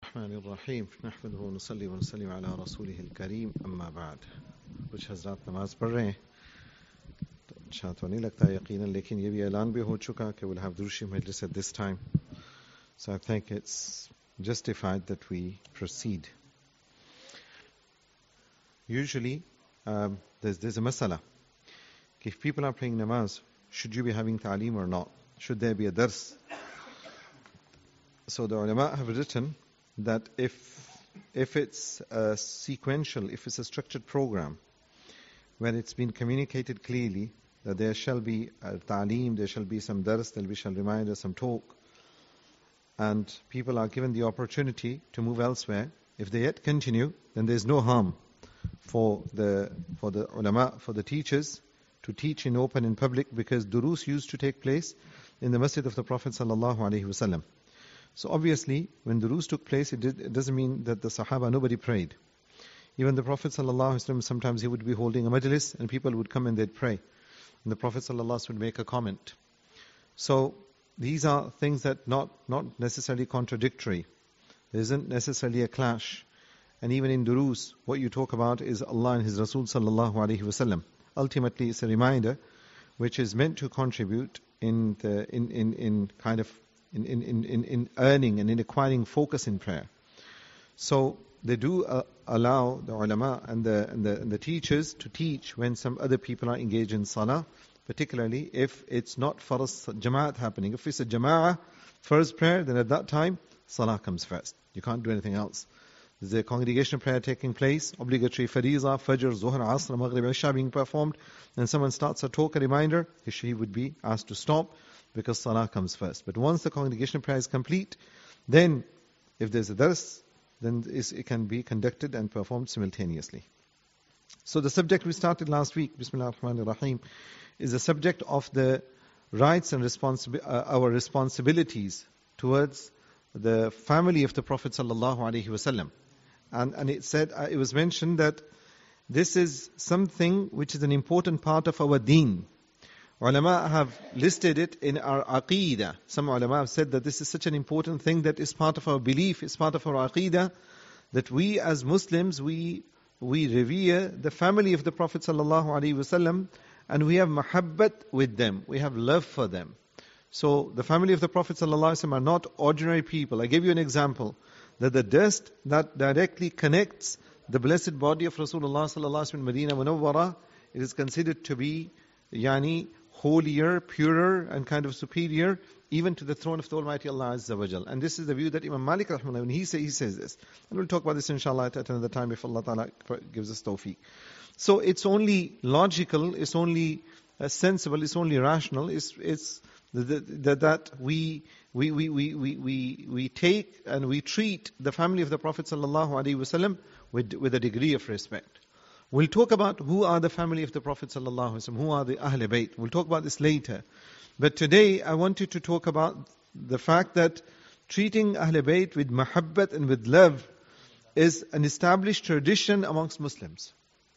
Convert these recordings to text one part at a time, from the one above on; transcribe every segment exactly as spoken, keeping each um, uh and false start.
الرحمن الرحيم نحمده ونصلي ونسلم على رسوله الكريم أما بعد. कुछ हजरात नमाज पढ़ रहे हैं तो अच्छा तो नहीं लगता यकीनन, लेकिन ये भी ऐलान भी हो चुका कि we'll have दुरूशी majlis at this time, so I think it's justified that we proceed. Usually um, there's, there's a masala, if people are praying namaz, should you be having ta'aleem or not? Should there be a dars? So the ulama have written that if if it's a sequential, if it's a structured program, when it's been communicated clearly that there shall be a ta'aleem, there shall be some dars, there shall be reminder, some talk, and people are given the opportunity to move elsewhere, if they yet continue, then there's no harm for the for the ulama, for the teachers to teach in open in public, because durus used to take place in the masjid of the Prophet sallallahu alaihi wasallam. So obviously, when the durus took place, it, did, it doesn't mean that the Sahaba, nobody prayed. Even the Prophet ﷺ, sometimes he would be holding a majlis and people would come and they'd pray. And the Prophet ﷺ would make a comment. So these are things that not not necessarily contradictory. There isn't necessarily a clash. And even in durus, what you talk about is Allah and His Rasul sallallahu alaihi wasallam. Ultimately, it's a reminder which is meant to contribute in the in in, in kind of In, in, in, in earning and in acquiring focus in prayer. So they do uh, allow the ulama and the, and, the, and the teachers to teach when some other people are engaged in salah, particularly if it's not farz jama'at happening. If it's a jama'ah, first prayer, then at that time, salah comes first. You can't do anything else. There's a congregational prayer taking place, obligatory fariza, fajr, zuhr, asr, maghrib, isha being performed, and someone starts a talk, a reminder, he would be asked to stop, because salah comes first. But once the congregational prayer is complete, then if there's a dars, then it can be conducted and performed simultaneously. So the subject we started last week, Bismillah ar-Rahman ar-Rahim, is the subject of the rights and responsibi- uh, our responsibilities towards the family of the Prophet sallallahu alaihi wasallam. And, and it said, uh, it was mentioned that this is something which is an important part of our deen. Ulama have listed it in our aqeedah. Some ulama have said that this is such an important thing that is part of our belief, is part of our aqeedah, that we as Muslims, we we revere the family of the Prophet sallallahu alaihi wasallam, and we have mahabbat with them. We have love for them. So the family of the Prophet sallallahu alaihi wasallam are not ordinary people. I gave you an example that the dust that directly connects the blessed body of Rasulullah sallallahu alaihi wasallam in Medina Munawwara, it is considered to be yani holier, purer, and kind of superior, even to the throne of the Almighty Allah Azza wa Jal. And this is the view that Imam Malik rahimahullah, when he, say, he says this. And we'll talk about this inshallah at another time if Allah Ta'ala gives us tawfiq. So it's only logical, it's only uh, sensible, it's only rational, it's, it's that, that we, we, we, we, we, we, we take and we treat the family of the Prophet sallallahu alaihi wasallam with, with a degree of respect. We'll talk about who are the family of the Prophet sallallahu alaihi wasallam, who are the Ahl Bayt. We'll talk about this later. But today I wanted to talk about the fact that treating Ahl Bayt with mahabbat and with love is an established tradition amongst Muslims,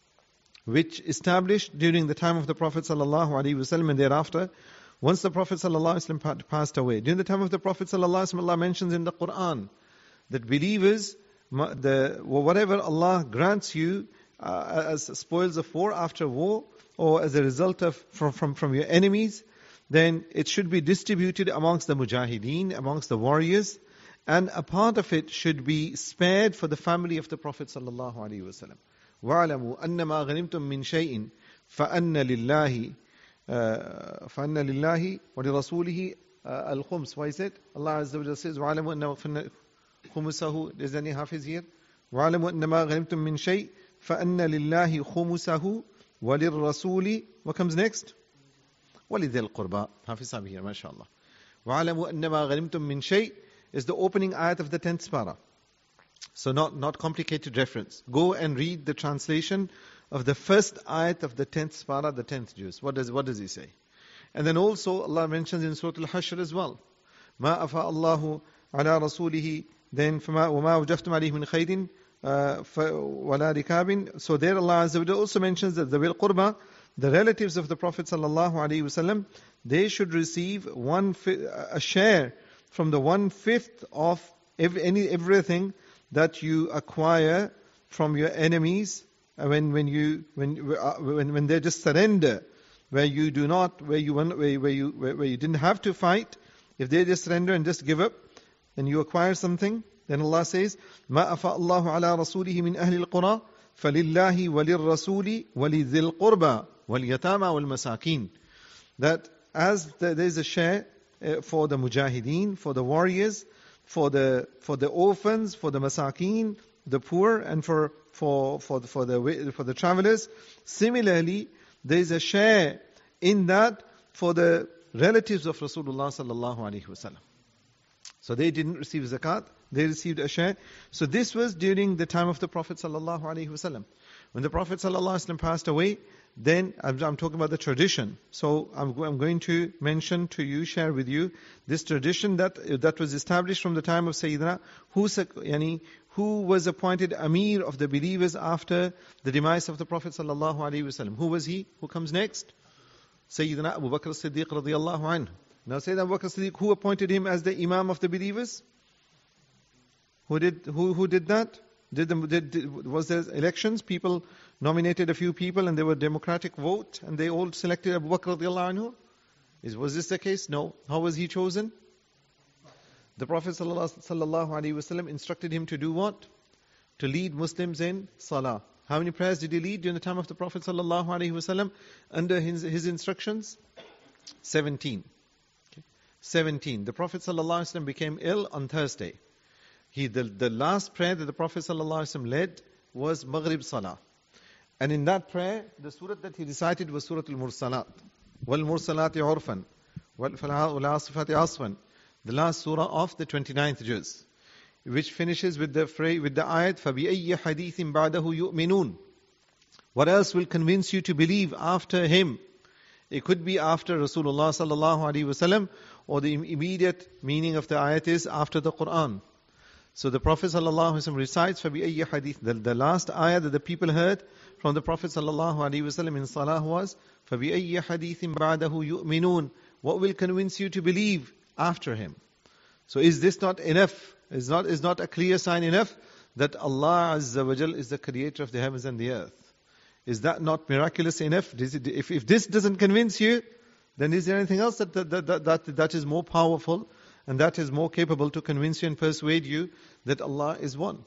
which established during the time of the Prophet sallallahu alaihi wasallam and thereafter, once the Prophet sallallahu alaihi wasallam passed away. During the time of the Prophet sallallahu alaihi wasallam, Allah mentions in the Quran that believers, the whatever Allah grants you Uh, as spoils of war after war, or as a result of from, from, from your enemies, then it should be distributed amongst the mujahideen, amongst the warriors, and a part of it should be spared for the family of the Prophet sallallahu alaihi wasallam. وَاعْلَمُوا أَنَّمَا غَنِمْتُم مِّن شَيْءٍ فَأَنَّ لِلَّهِ فَأَنَّ لِلَّهِ وَلِرَسُولِهِ الْخُمْسِ. Why is it? Allah Azza wa Jalla says, وَاعْلَمُوا أَنَّمَا خُمُسَهُ. Is there any hafiz here? وَاعْلَمُوا أَنَّمَا غَنِمْتُم مِّن شَيْءٍ فَأَنَّ لِلَّهِ خُمُسَهُ وَلِلرَّسُولِ. What comes next? وَلِذِي الْقُرْبَى. Hafiz Sahib here, mashallah. وَعَلَمُوا أَنَّمَا غَنِمْتُم مِّن شَيْءٍ is the opening ayat of the tenth para. So not, not complicated reference. Go and read the translation of the first ayat of the tenth para, the tenth juz. What does, what does he say? And then also Allah mentions in Surah Al-Hashr as well. مَا أَفَاءَ اللَّهُ عَلَى رَسُولِهِ. Then فَمَا وَمَا وَجَفْتُمْ عَلَيْهِ مِنْ خَيْرٍ وَلَا رِكَابٍ. So there Allah Azza wa Jalla also mentions that the Wil Qurba, the relatives of the Prophet sallallahu alaihi wasallam, they should receive one a share from the one fifth of every, any, everything that you acquire from your enemies, uh, when, when you, when, uh, when, when they just surrender, where you do not, where you, where, where you, where, where you didn't have to fight, if they just surrender and just give up, and you acquire something, then Allah says, مَا أَفَاءَ اللَّهُ عَلَىٰ رَسُولِهِ مِنْ أَهْلِ الْقُرَىٰ فَلِلَّهِ وَلِلرَّسُولِ وَلِذِي الْقُرْبَى وَالْيَتَامَى وَالْمَسَاكِينَ. That as there is a share uh, for the mujahideen, for the warriors, for the for the orphans, for the masakeen, the poor, and for for for the, for the for the travelers. Similarly, there is a share in that for the relatives of Rasulullah sallallahu alaihi wasallam. So they didn't receive zakat, they received a share. So this was during the time of the Prophet sallallahu alaihi wasallam. When the Prophet sallallahu alaihi wasallam passed away, then I'm, I'm talking about the tradition. So I'm, I'm going to mention to you, share with you this tradition that that was established from the time of Sayyidina, who, yani, who was appointed Amir of the believers after the demise of the Prophet sallallahu alaihi wasallam. Who was he? Who comes next? Sayyidina Abu Bakr as-Siddiq radiyallahu anhu. Now Sayyidina Abu Bakr as-Siddiq, who appointed him as the Imam of the believers? Who did who who did that? Did, the, did, did was there elections? People nominated a few people and there were democratic vote and they all selected Abu Bakr radiyallahu anhu? Is, was this the case? No. How was he chosen? The Prophet sallallahu alaihi wasallam instructed him to do what? To lead Muslims in salah. How many prayers did he lead during the time of the Prophet sallallahu alaihi wasallam under his, his instructions? Seventeen. Okay. Seventeen. The Prophet sallallahu alaihi wasallam became ill on Thursday. He the, the last prayer that the Prophet sallallahu alaihi wasallam led was Maghrib Salah. And in that prayer, the surah that he recited was Surah Al-Mursalat. وَالْمُرْسَلَاتِ عُرْفًا وَالْعَاصِفَاتِ عَصْفًا. The last surah of the twenty-ninth juz, which finishes with the phrase, with the ayat, فَبِأَيِّ حَدِيثٍ بَعْدَهُ يُؤْمِنُونَ. What else will convince you to believe after him? It could be after Rasulullah sallallahu alaihi wasallam, or the immediate meaning of the ayat is after the Quran. So the Prophet sallallahu alaihi wasallam recites فَبِأَيِّ حَدِيثٍ. The, the last ayah that the people heard from the Prophet sallallahu alaihi wasallam in salah was فَبِأَيِّ حَدِيثٍ بَعْدَهُ يُؤْمِنُونَ. What will convince you to believe after him? So is this not enough? Is not is not a clear sign enough that Allah Azza wa Jal is the creator of the heavens and the earth? Is that not miraculous enough? If if this doesn't convince you, then is there anything else that that that that, that is more powerful and that is more capable to convince you and persuade you that Allah is one?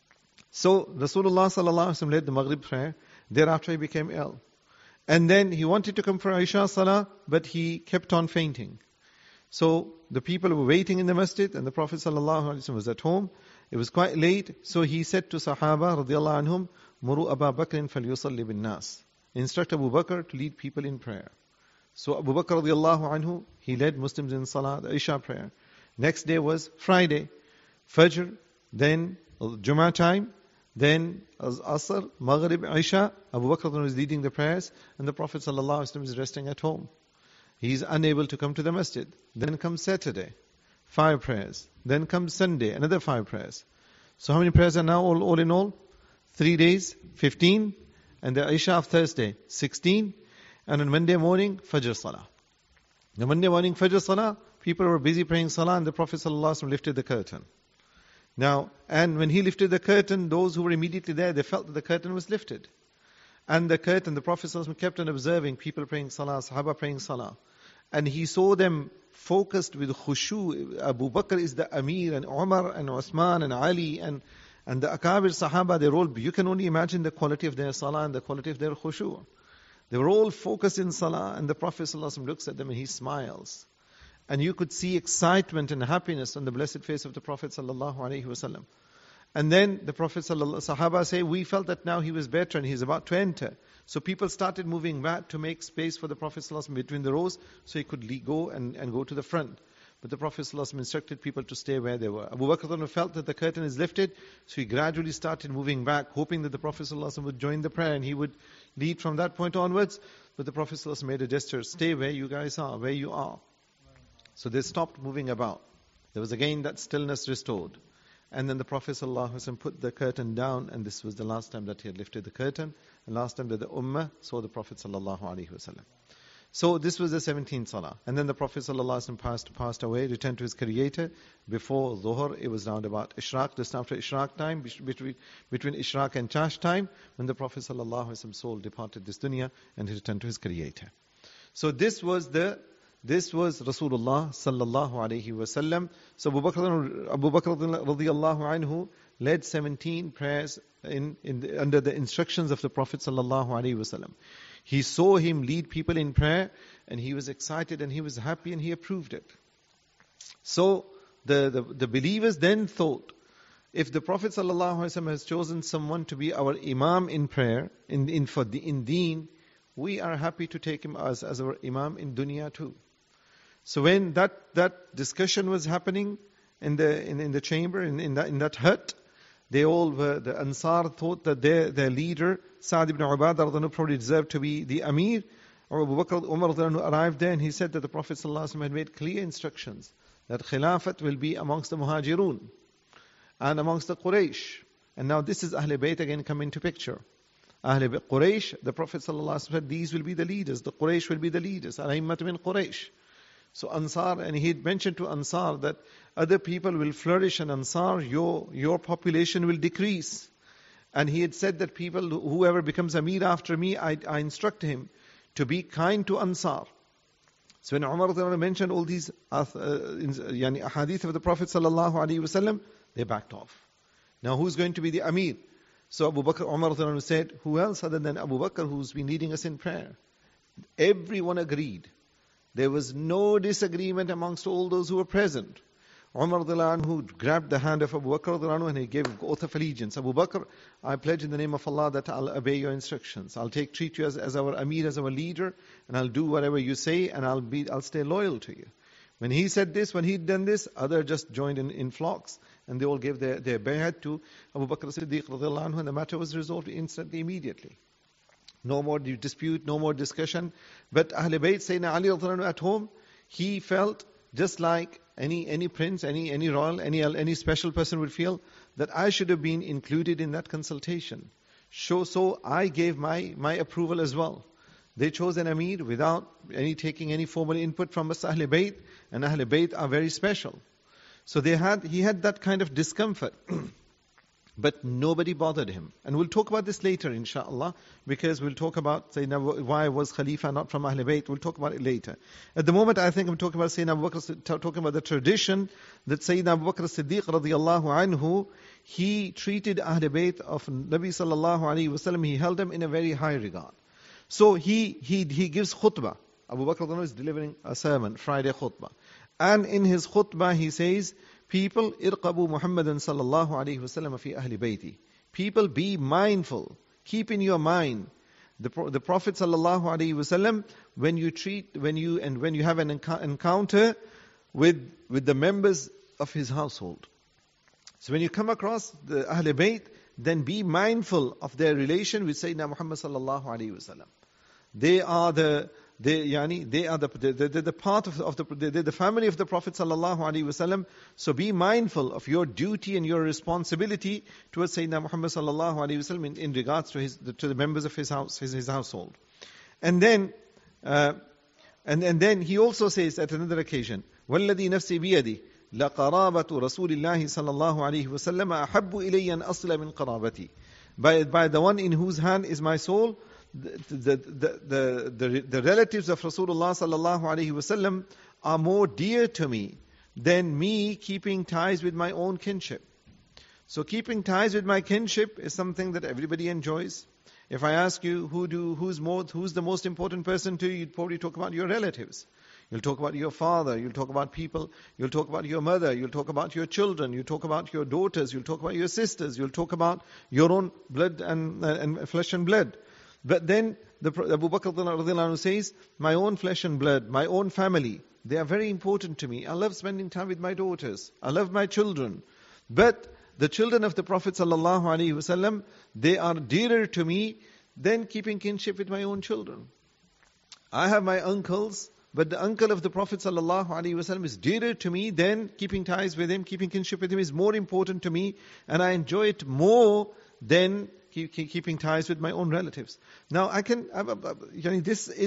So Rasulullah sallallahu alaihi wasallam led the Maghrib prayer. Thereafter he became ill, and then he wanted to come for Isha Salah, but he kept on fainting. So the people were waiting in the masjid, and the Prophet sallallahu alaihi wasallam was at home. It was quite late, so he said to Sahaba radiyallahu anhum, "Muru Abu Bakr falyusalli bin nas." Instruct Abu Bakr to lead people in prayer. So Abu Bakr radiyallahu anhu, he led Muslims in Salah, the Isha prayer. Next day was Friday, Fajr, then Jummah time, then Asr, Maghrib, Isha. Abu Bakr was leading the prayers, and the Prophet sallallahu alaihi wasallam is resting at home. He is unable to come to the masjid. Then comes Saturday, five prayers. Then comes Sunday, another five prayers. So how many prayers are now all, all in all? Three days, fifteen. And the Isha of Thursday, sixteen. And on Monday morning, Fajr Salah. The Monday morning Fajr Salah, people were busy praying Salah, and the Prophet ﷺ lifted the curtain. Now, and when he lifted the curtain, those who were immediately there, they felt that the curtain was lifted. And the curtain, the Prophet ﷺ kept on observing people praying Salah, Sahaba praying Salah. And he saw them focused with khushu. Abu Bakr is the Amir, and Umar, and Uthman, and Ali, and, and the Akabir Sahaba, they're all, you can only imagine the quality of their Salah and the quality of their khushu. They were all focused in Salah, and the Prophet ﷺ looks at them and he smiles. And you could see excitement and happiness on the blessed face of the Prophet ﷺ. And then the Prophet ﷺ, Sahaba say, we felt that now he was better and he's about to enter. So people started moving back to make space for the Prophet ﷺ between the rows, so he could go and, and go to the front. But the Prophet ﷺ instructed people to stay where they were. Abu Bakr felt that the curtain is lifted, so he gradually started moving back, hoping that the Prophet ﷺ would join the prayer and he would lead from that point onwards. But the Prophet ﷺ made a gesture, stay where you guys are, where you are. So they stopped moving about. There was again that stillness restored. And then the Prophet ﷺ put the curtain down, and this was the last time that he had lifted the curtain, and last time that the Ummah saw the Prophet ﷺ. So this was the seventeenth salah. And then the Prophet ﷺ passed, passed away, returned to his Creator. Before Dhuhr, it was round about Ishraq, just after Ishraq time, between, between Ishraq and Chash time, when the Prophet ﷺ soul departed this dunya and he returned to his Creator. So this was the This was Rasulullah sallallahu alayhi wasallam. So Abu Bakr, Abu Bakr radiyallahu anhu led seventeen prayers in, in the, under the instructions of the Prophet sallallahu alayhi wasallam. He saw him lead people in prayer, and he was excited and he was happy and he approved it. So the, the, the believers then thought, if the Prophet sallallahu alayhi wasallam has chosen someone to be our imam in prayer, in, in, for the, in deen, we are happy to take him as, as our imam in dunya too. So when that, that discussion was happening in the in, in the chamber, in, in, that, in that hut, they all were, the Ansar thought that their, their leader, Sa'd ibn Ubadah, probably deserved to be the Amir. Or Abu Bakr Umar arrived there and he said that the Prophet ﷺ had made clear instructions that Khilafat will be amongst the Muhajirun and amongst the Quraysh. And now this is Ahl Bayt again come into picture. Ahl Bayt, Quraysh, the Prophet ﷺ said these will be the leaders, the Quraysh will be the leaders. Al-Aimmat min Quraysh. So Ansar, and he had mentioned to Ansar that other people will flourish and Ansar, your, your population will decrease. And he had said that people, whoever becomes Amir after me, I, I instruct him to be kind to Ansar. So when Umar mentioned all these uh, yani, ahadith of the Prophet sallallahu alaihi wasallam, they backed off. Now who's going to be the Amir? So Abu Bakr, Umar said, who else other than Abu Bakr who's been leading us in prayer? Everyone agreed. There was no disagreement amongst all those who were present. Umar who grabbed the hand of Abu Bakr and he gave oath of allegiance. Abu Bakr, I pledge in the name of Allah that I'll obey your instructions. I'll take treat you as, as our Amir, as our leader, and I'll do whatever you say, and I'll be I'll stay loyal to you. When he said this, when he'd done this, others just joined in, in flocks, and they all gave their, their bay'at to Abu Bakr Siddiq radiallahu anhu, and the matter was resolved instantly, immediately. No more dispute, no more discussion. But Ahl Bayt, Sayyidina Ali radiallahu anhu at home, he felt just like any any prince, any any royal, any any special person would feel that I should have been included in that consultation. So, so I gave my, my approval as well. They chose an Amir without any taking any formal input from us Ahl Bayt, and Ahl Bayt are very special. So they had he had that kind of discomfort. But nobody bothered him. And we'll talk about this later, inshallah, because we'll talk about Sayyidina, why was Khalifa not from Ahl Bayt. We'll talk about it later. At the moment, I think I'm talking about Sayyidina Abu Bakr, talking about the tradition that Sayyidina Abu Bakr Siddiq radiallahu anhu, he treated Ahl Bayt of Nabi sallallahu alayhi wasallam, he held them in a very high regard. So he, he, he gives khutbah. Abu Bakr is delivering a sermon, Friday khutbah. And in his khutbah he says, people, irqabu Muhammadan sallallahu alayhi wasallam fi ahli bayti. People, be mindful. Keep in your mind the, the Prophet sallallahu alayhi wasallam when you treat, when you and when you have an encounter with with the members of his household. So when you come across the Ahl Bayt, then be mindful of their relation with Sayyidina Muhammad sallallahu alayhi wasallam. They are the They, yani, they are the, the, the, the part of, of the, the, the family of the Prophet sallallahu alaihi wasallam. So be mindful of your duty and your responsibility towards Sayyidina Muhammad sallallahu alaihi wasallam in, in regards to his, to the members of his house, his, his household. And then, uh, and, and then he also says at another occasion, وَالَّذِي نَفْسِي بِيَدِي لَقَرَابَةُ رَسُولِ اللَّهِ صَلَّى اللَّهُ عَلَيْهِ وَسَلَّمَ أَحَبُّ إِلَيَّ أَنْ أَصِلَ مِنْ قَرَابَتِي. By, by the one in whose hand is my soul, The, the, the, the, the relatives of Rasulullah sallallahu alaihi wasallam are more dear to me than me keeping ties with my own kinship. So keeping ties with my kinship is something that everybody enjoys. If I ask you who do who's more who's the most important person to you, you'd probably talk about your relatives. You'll talk about your father, you'll talk about people, you'll talk about your mother, you'll talk about your children, you'll talk about your daughters, you'll talk about your sisters, you'll talk about your own blood and, and flesh and blood. But then the, Abu Bakr says, my own flesh and blood, my own family, they are very important to me. I love spending time with my daughters. I love my children. But the children of the Prophet sallallahu alaihi wasallam, they are dearer to me than keeping kinship with my own children. I have my uncles, but the uncle of the Prophet sallallahu alaihi wasallam is dearer to me than keeping ties with him, keeping kinship with him is more important to me, and I enjoy it more than keeping ties with my own relatives. Now I can, this is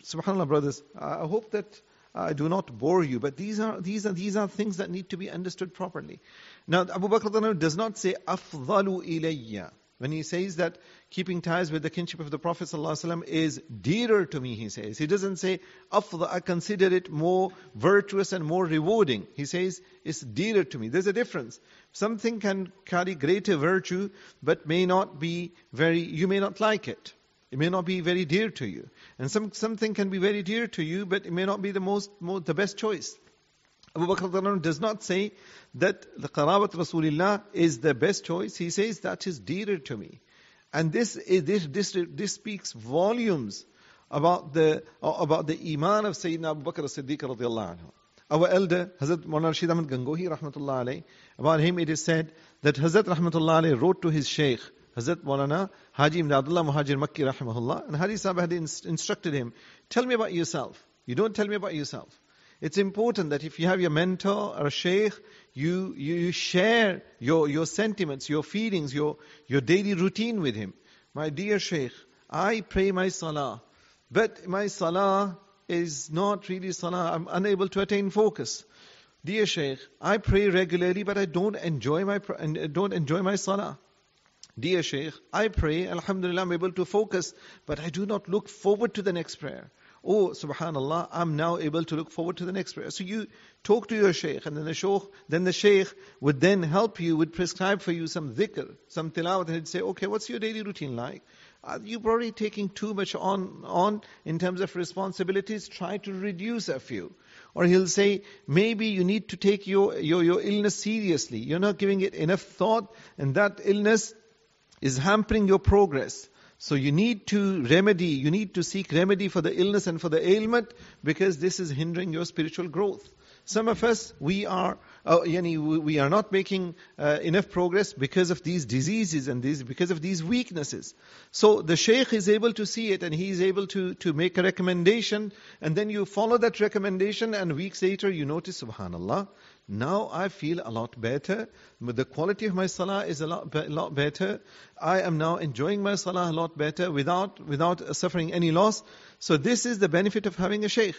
subhanAllah, brothers, I hope that I do not bore you, but these are these are these are things that need to be understood properly. Now, Abu Bakr does not say afdalu ilayya. When he says that keeping ties with the kinship of the Prophet ﷺ is dearer to me, he says. He doesn't say, afdal, I consider it more virtuous and more rewarding. He says, it's dearer to me. There's a difference. Something can carry greater virtue, but may not be very, you may not like it. It may not be very dear to you. And some something can be very dear to you, but it may not be the most, most the best choice. Abu Bakr does not say that the qarabat Rasulullah is the best choice. He says that is dearer to me. And this is, this, this, this speaks volumes about the, about the iman of Sayyidina Abu Bakr as-Siddiq radiallahu anhu. Our elder, Hazrat Mawlana Rashid Ahmad Gangohi rahmatullah alayhi, about him it is said that Hazrat rahmatullah alayhi wrote to his Shaykh, Hazrat Maulana Haji Ibn Abdullah Muhajir Makki rahimahullah, and Haji Sahib had instructed him, tell me about yourself. You don't tell me about yourself. It's important that if you have your mentor or a sheikh, you, you, you share your, your sentiments, your feelings, your, your daily routine with him. My dear sheikh, I pray my salah, but my salah is not really salah. I'm unable to attain focus. Dear sheikh, I pray regularly, but I don't enjoy my, don't enjoy my salah. Dear sheikh, I pray, alhamdulillah, I'm able to focus, but I do not look forward to the next prayer. Oh, subhanallah, I'm now able to look forward to the next prayer. So you talk to your shaykh, and then the shaykh, then the shaykh would then help you, would prescribe for you some dhikr, some tilawat, and he'd say, okay, what's your daily routine like? Uh, you're probably taking too much on, on in terms of responsibilities, try to reduce a few. Or he'll say, maybe you need to take your, your, your illness seriously. You're not giving it enough thought, and that illness is hampering your progress. So you need to remedy, you need to seek remedy for the illness and for the ailment, because this is hindering your spiritual growth. Some of us, we are, uh, yani, we are not making uh, enough progress because of these diseases and these, because of these weaknesses. So the shaykh is able to see it, and he is able to, to make a recommendation, and then you follow that recommendation, and weeks later you notice, subhanallah, now I feel a lot better. The quality of my salah is a lot, be- lot better. I am now enjoying my salah a lot better without, without suffering any loss. So this is the benefit of having a shaykh.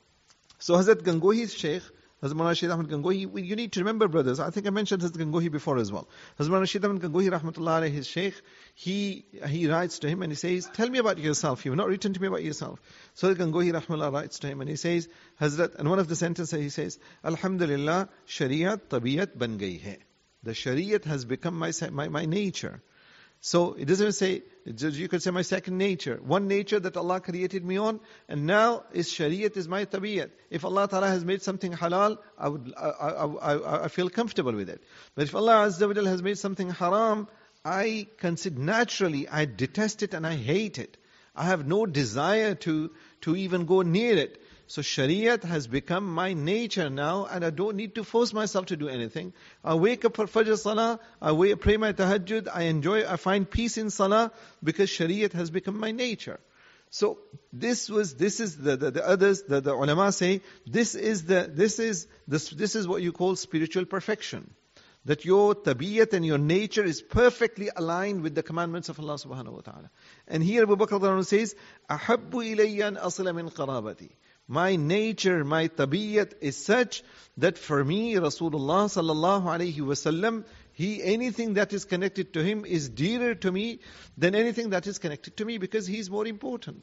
So Hazrat Gangohi's shaykh, Hazrat Mawlana Rashid Ahmad Gangohi, you need to remember, brothers, I think I mentioned Hazrat Gangohi before as well. Hazrat Mawlana Rashid Ahmad Gangohi, rahmatullah alayhi, his shaykh, he, he writes to him and he says, tell me about yourself. You have not written to me about yourself. So Hazrat Gangohi, rahmatullah, writes to him and he says, Hazrat, and one of the sentences he says, Alhamdulillah, Shariat Tabiyat ban gayi hai. The Shariat has become my, my, my nature. So it doesn't say, you could say my second nature. One nature that Allah created me on, and now is Shariat is my tabiyat. If Allah Ta'ala has made something halal, I would, I, I, I, I feel comfortable with it. But if Allah Azza wa Jal has made something haram, I consider naturally, I detest it and I hate it. I have no desire to, to even go near it. So Shariat has become my nature now, and I don't need to force myself to do anything. I wake up for Fajr Salah, I wake, pray my Tahajjud, I enjoy, I find peace in Salah, because Shariat has become my nature. So this was, this is the, the, the others, the, the ulama say, this is the, this is, this, this is what you call spiritual perfection. That your tabiyat and your nature is perfectly aligned with the commandments of Allah subhanahu wa ta'ala. And here Abu Bakr says, أَحَبُّ إِلَيَّ أَنْ أَصِلَ مِنْ قَرَابَتِي. My nature, my tabiyat is such that for me, Rasulullah sallallahu alayhi wasallam, he, anything that is connected to him is dearer to me than anything that is connected to me, because he is more important.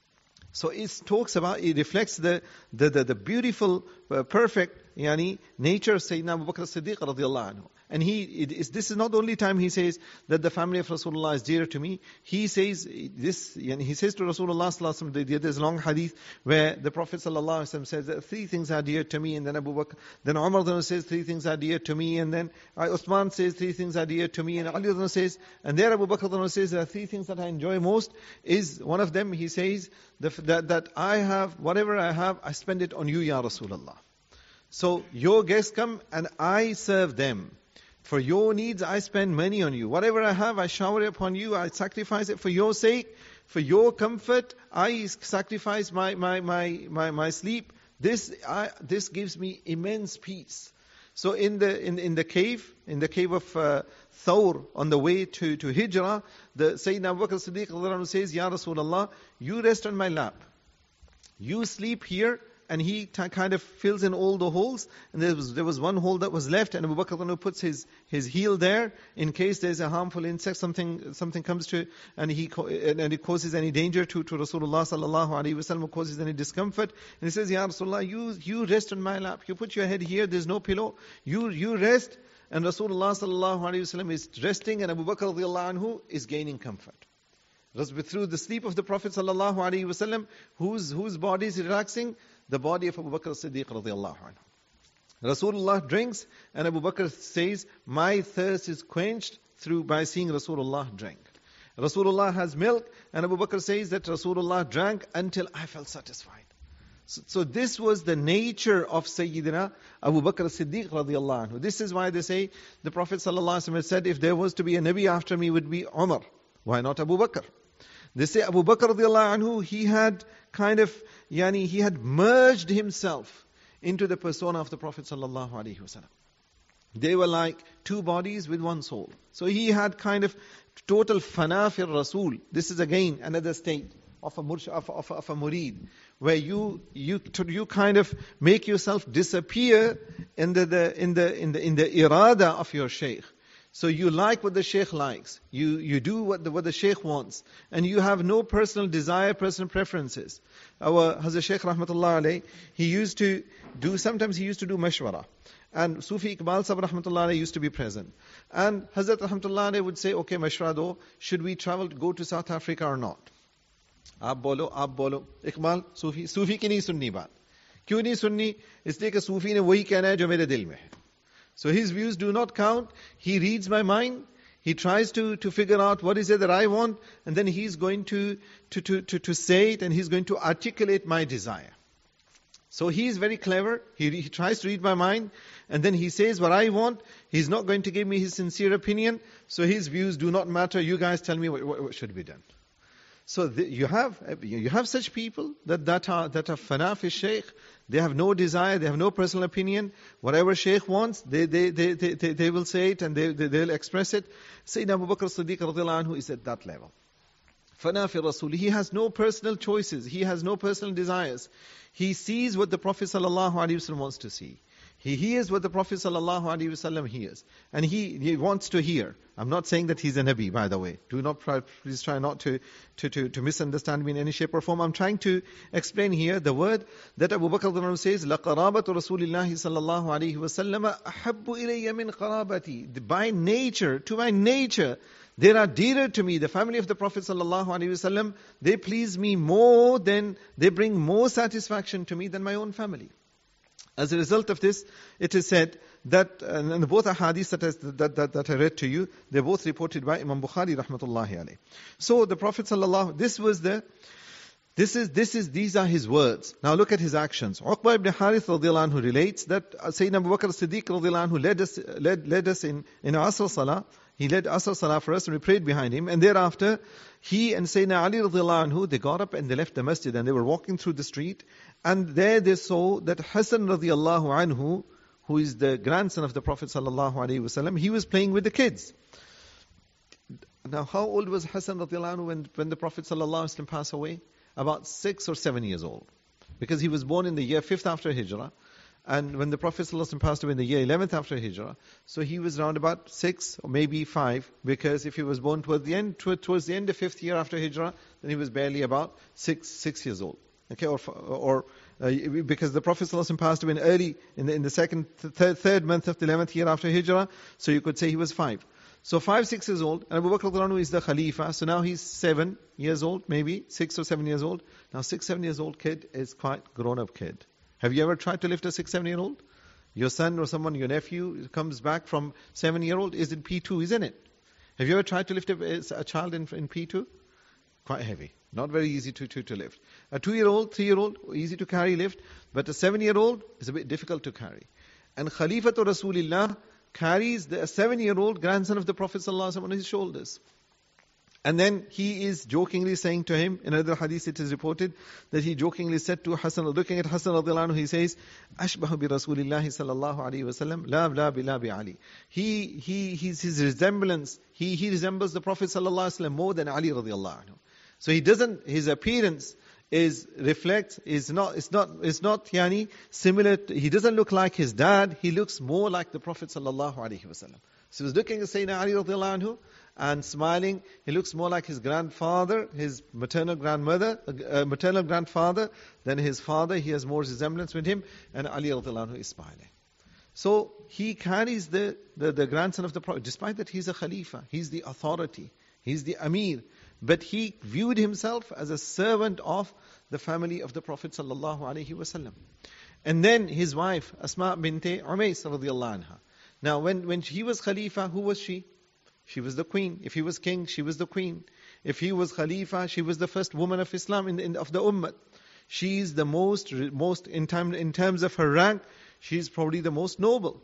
So it talks about, it reflects the, the, the, the beautiful, uh, perfect, yani, nature of Sayyidina Abu Bakr as-Siddiq radiallahu anhu. And he, it is, this is not the only time he says that the family of Rasulullah is dear to me. He says this, and he says to Rasulullah sallallahu alaihi wasallam, there's a long hadith where the Prophet sallallahu alaihi wasallam says that three things are dear to me, and then Abu Bakr, then Umar then says three things are dear to me, and then Uthman says three things are dear to me, and Ali then says, and there Abu Bakr then says there are three things that I enjoy most. Is one of them, he says, the, that, that I have, whatever I have, I spend it on you, Ya Rasulullah. So your guests come and I serve them. For your needs, I spend money on you. Whatever I have, I shower upon you. I sacrifice it for your sake. For your comfort, I sacrifice my, my, my, my, my sleep. This, I, this gives me immense peace. So in the, in, in the cave, in the cave of uh, Thawr, on the way to, to Hijrah, the Sayyidina Abu Bakr as-Siddiq says, Ya Rasulullah, you rest on my lap. You sleep here, and he t- kind of fills in all the holes, and there was there was one hole that was left, and Abu Bakr puts his, his heel there in case there's a harmful insect, something something comes to, and he and, and it causes any danger to, to Rasulullah sallallahu alaihi wasallam, causes any discomfort. And he says, Ya Rasulullah, you you rest on my lap. You put your head here. There's no pillow. You you rest, and Rasulullah sallallahu alaihi wasallam is resting, and Abu Bakr radiallahu anhu is gaining comfort. Through the sleep of the Prophet sallallahu alaihi wasallam, whose whose body is relaxing? The body of Abu Bakr as-Siddiq radiallahu anhu. Rasulullah drinks, and Abu Bakr says, my thirst is quenched through by seeing Rasulullah drink. Rasulullah has milk, and Abu Bakr says that Rasulullah drank until I felt satisfied. So, so this was the nature of Sayyidina Abu Bakr as-Siddiq radiallahu anhu. This is why they say, the Prophet sallallahu alaihi wasallam said, if there was to be a Nabi after me, it would be Umar. Why not Abu Bakr? They say Abu Bakr radiallahu anhu, he had kind of, yani, he had merged himself into the persona of the Prophet sallallahu alaihi wasallam. They were like two bodies with one soul. So he had kind of total fana fir Rasul. This is again another state of a mursh, of, of, of a murid, where you you you kind of make yourself disappear in the, the in the in the in the irada of your sheikh. So you like what the sheikh likes. You you do what the, what the sheikh wants. And you have no personal desire, personal preferences. Our Hazrat Sheikh Rahmatullah alayh, he used to do, sometimes he used to do mashwara. And Sufi Iqbal Sahib Rahmatullah alayh used to be present. And Hazrat Rahmatullah alayh would say, okay, mashwara do, should we travel to go to South Africa or not? Aap bolo, aap bolo. Iqbal, Sufi, Sufi ki nahi sunni baat. Kyun nahi sunni? Isliye ke Sufi ne wahi kehna hai jo mere dil mein hai. So his views do not count. He reads my mind. He tries to, to figure out what is it that I want, and then he's going to, to, to, to, to say it, and he's going to articulate my desire. So he is very clever. He, he tries to read my mind, and then he says what I want. He's not going to give me his sincere opinion. So his views do not matter. You guys tell me what, what, what should be done. So the, you have you have such people that, that are that are fana fi shaykh. They have no desire, they have no personal opinion. Whatever shaykh wants, they they they they, they, they will say it, and they, they they'll express it. Sayyidina Abu Bakr as-Siddiq radhiyallahu anhu is at that level. Fana fi Rasul. He has no personal choices. He has no personal desires. He sees what the Prophet sallallahu alaihi wasallam wants to see. He hears what the Prophet sallallahu alaihi wasallam hears, and he, he wants to hear. I'm not saying that he's a Nabi, by the way. Do not try, please try not to, to, to, to misunderstand me in any shape or form. I'm trying to explain here the word that Abu Bakr says, لَقَرَابَةُ رَسُولِ اللَّهِ صَلَّى اللَّهُ عَلَيْهِ وَسَلَّمَ أَحَبُّ إِلَيَّ مِنْ قَرَابَتِي. By nature, to my nature, they are dearer to me. The family of the Prophet sallallahu alaihi wasallam, they please me more than, they bring more satisfaction to me than my own family. As a result of this, it is said that, and both ahadith that, is, that, that, that I read to you, they're both reported by Imam Bukhari rahmatullahi alayh. So the Prophet sallallahu, this was the, this is, this is, these are his words. Now look at his actions. Uqba ibn Harith radiyallahu anhu relates that Sayyidina Abu Bakr as-Siddiq radiyallahu anhu led us, led, led us in, in Asr Salah. He led Asr Salah for us, and we prayed behind him. And thereafter, he and Sayyidina Ali radiyallahu anhu, they got up and they left the masjid, and they were walking through the street. And there they saw that Hassan radiyallahu anhu, who is the grandson of the Prophet sallallahu alaihi wasallam, he was playing with the kids. Now, how old was Hassan radiyallahu anhu when, when the Prophet sallallahu alaihi wasallam passed away? About six or seven years old. Because he was born in the year fifth after Hijrah. And when the Prophet sallallahu alaihi wasallam passed away in the year eleventh after Hijrah, so he was around about six or maybe five, because if he was born towards the end, towards the end of fifth year after Hijrah, then he was barely about six, six years old. Okay, or or uh, because the Prophet ﷺ passed away in early in the in the second third, third month of the eleventh year after Hijrah, so you could say he was five. So five six years old, and Abu Bakr radhiyallahu anhu is the Khalifa. So now he's seven years old, maybe six or seven years old. Now six seven years old kid is quite grown up kid. Have you ever tried to lift a six seven year old? Your son or someone, your nephew comes back from seven year old is in P two, isn't it? Have you ever tried to lift a, a child in, in P two? Quite heavy. Not very easy to, to, to lift. A two-year-old, three-year-old, easy to carry, lift. But a seven-year-old is a bit difficult to carry. And Khalifatul Rasulillah carries the, a seven-year-old grandson of the Prophet ﷺ on his shoulders. And then he is jokingly saying to him, in another hadith it is reported, that he jokingly said to Hassan, looking at Hassan radhiyallahu anhu, he says, Ashbahu bi Rasulillahi sallallahu alayhi wa sallam, la la bi la bi Ali. He, he, his, his resemblance, he, he resembles the Prophet sallallahu alayhi wa sallam more than Ali radhiyallahu anhu. So he doesn't, his appearance is reflects, is not, is not, is not, yani, similar, to, he doesn't look like his dad, he looks more like the Prophet sallallahu alaihi wasallam. So he was looking at Sayyidina Ali radiallahu anhu and smiling. He looks more like his grandfather, his maternal grandmother, uh, maternal grandfather than his father. He has more resemblance with him, and Ali radiallahu anhu is smiling. So he carries the, the, the grandson of the Prophet, despite that he's a Khalifa, he's the authority, he's the Amir, but he viewed himself as a servant of the family of the Prophet sallallahu alaihi wasallam. And then his wife, Asma bint Umays radiallahu anha. Now when, when he was Khalifa, who was she? She was the queen. If he was king, she was the queen. If he was Khalifa, she was the first woman of Islam, in, in, of the Ummah. She is the most, most in, time, in terms of her rank, she is probably the most noble.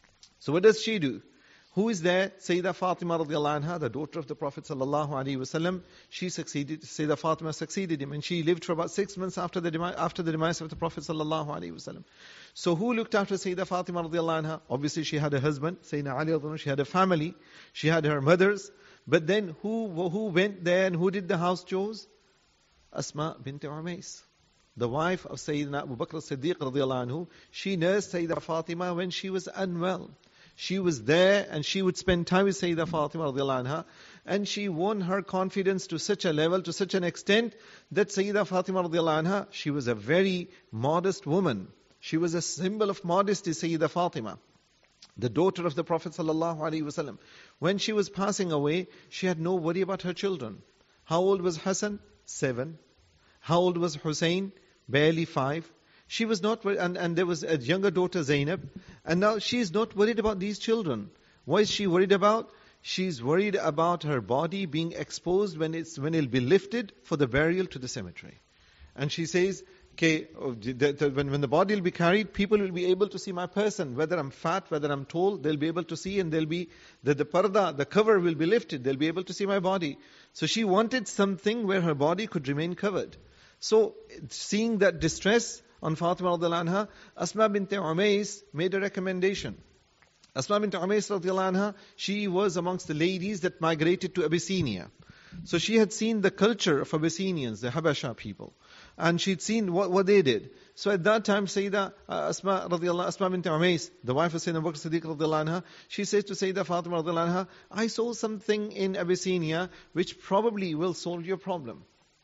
So what does she do? Who is there? Sayyidah Fatima radiallahu anha, the daughter of the Prophet sallallahu alaihi wasallam. She succeeded, Sayyidah Fatima succeeded him, and she lived for about six months after the demise, after the demise of the Prophet sallallahu alaihi wasallam. So who looked after Sayyidah Fatima radiallahu anha? Obviously she had a husband, Sayyidina Ali radiallahu anhu, she had a family, she had her mothers. But then who, who went there and who did the house chores? Asma bint Umays, the wife of Sayyidina Abu Bakr as-Siddiq radiallahu anhu. She nursed Sayyidah Fatima when she was unwell. She was there and she would spend time with Sayyidah Fatima radiallahu anha, and she won her confidence to such a level, to such an extent, that Sayyidah Fatima radiallahu anha, she was a very modest woman. She was a symbol of modesty, Sayyidah Fatima, the daughter of the Prophet sallallahu alaihi wasallam. When she was passing away, she had no worry about her children. How old was Hassan? Seven. How old was Hussein? Barely five. She was not, and, and there was a younger daughter, Zainab, and now she is not worried about these children. What is she worried about? She's worried about her body being exposed when it's when it'll be lifted for the burial to the cemetery. And she says, okay, when, when the body will be carried, people will be able to see my person, whether I'm fat, whether I'm tall, they'll be able to see, and they'll be, the, the parda, the cover will be lifted, they'll be able to see my body. So she wanted something where her body could remain covered. So, seeing that distress on Fatima radiallahu anha, Asma bint Umays made a recommendation. Asma bint Umays radiallahu anha, she was amongst the ladies that migrated to Abyssinia. So she had seen the culture of Abyssinians, the Habasha people. And she'd seen what, what they did. So at that time, Sayyidah uh, Asma radiallahu, Asma bint Umays, the wife of Sayyidina Abu Bakr Siddiq radiallahu anha, she says to Sayyidah Fatima radiallahu anha, I saw something in Abyssinia which probably will solve your problem.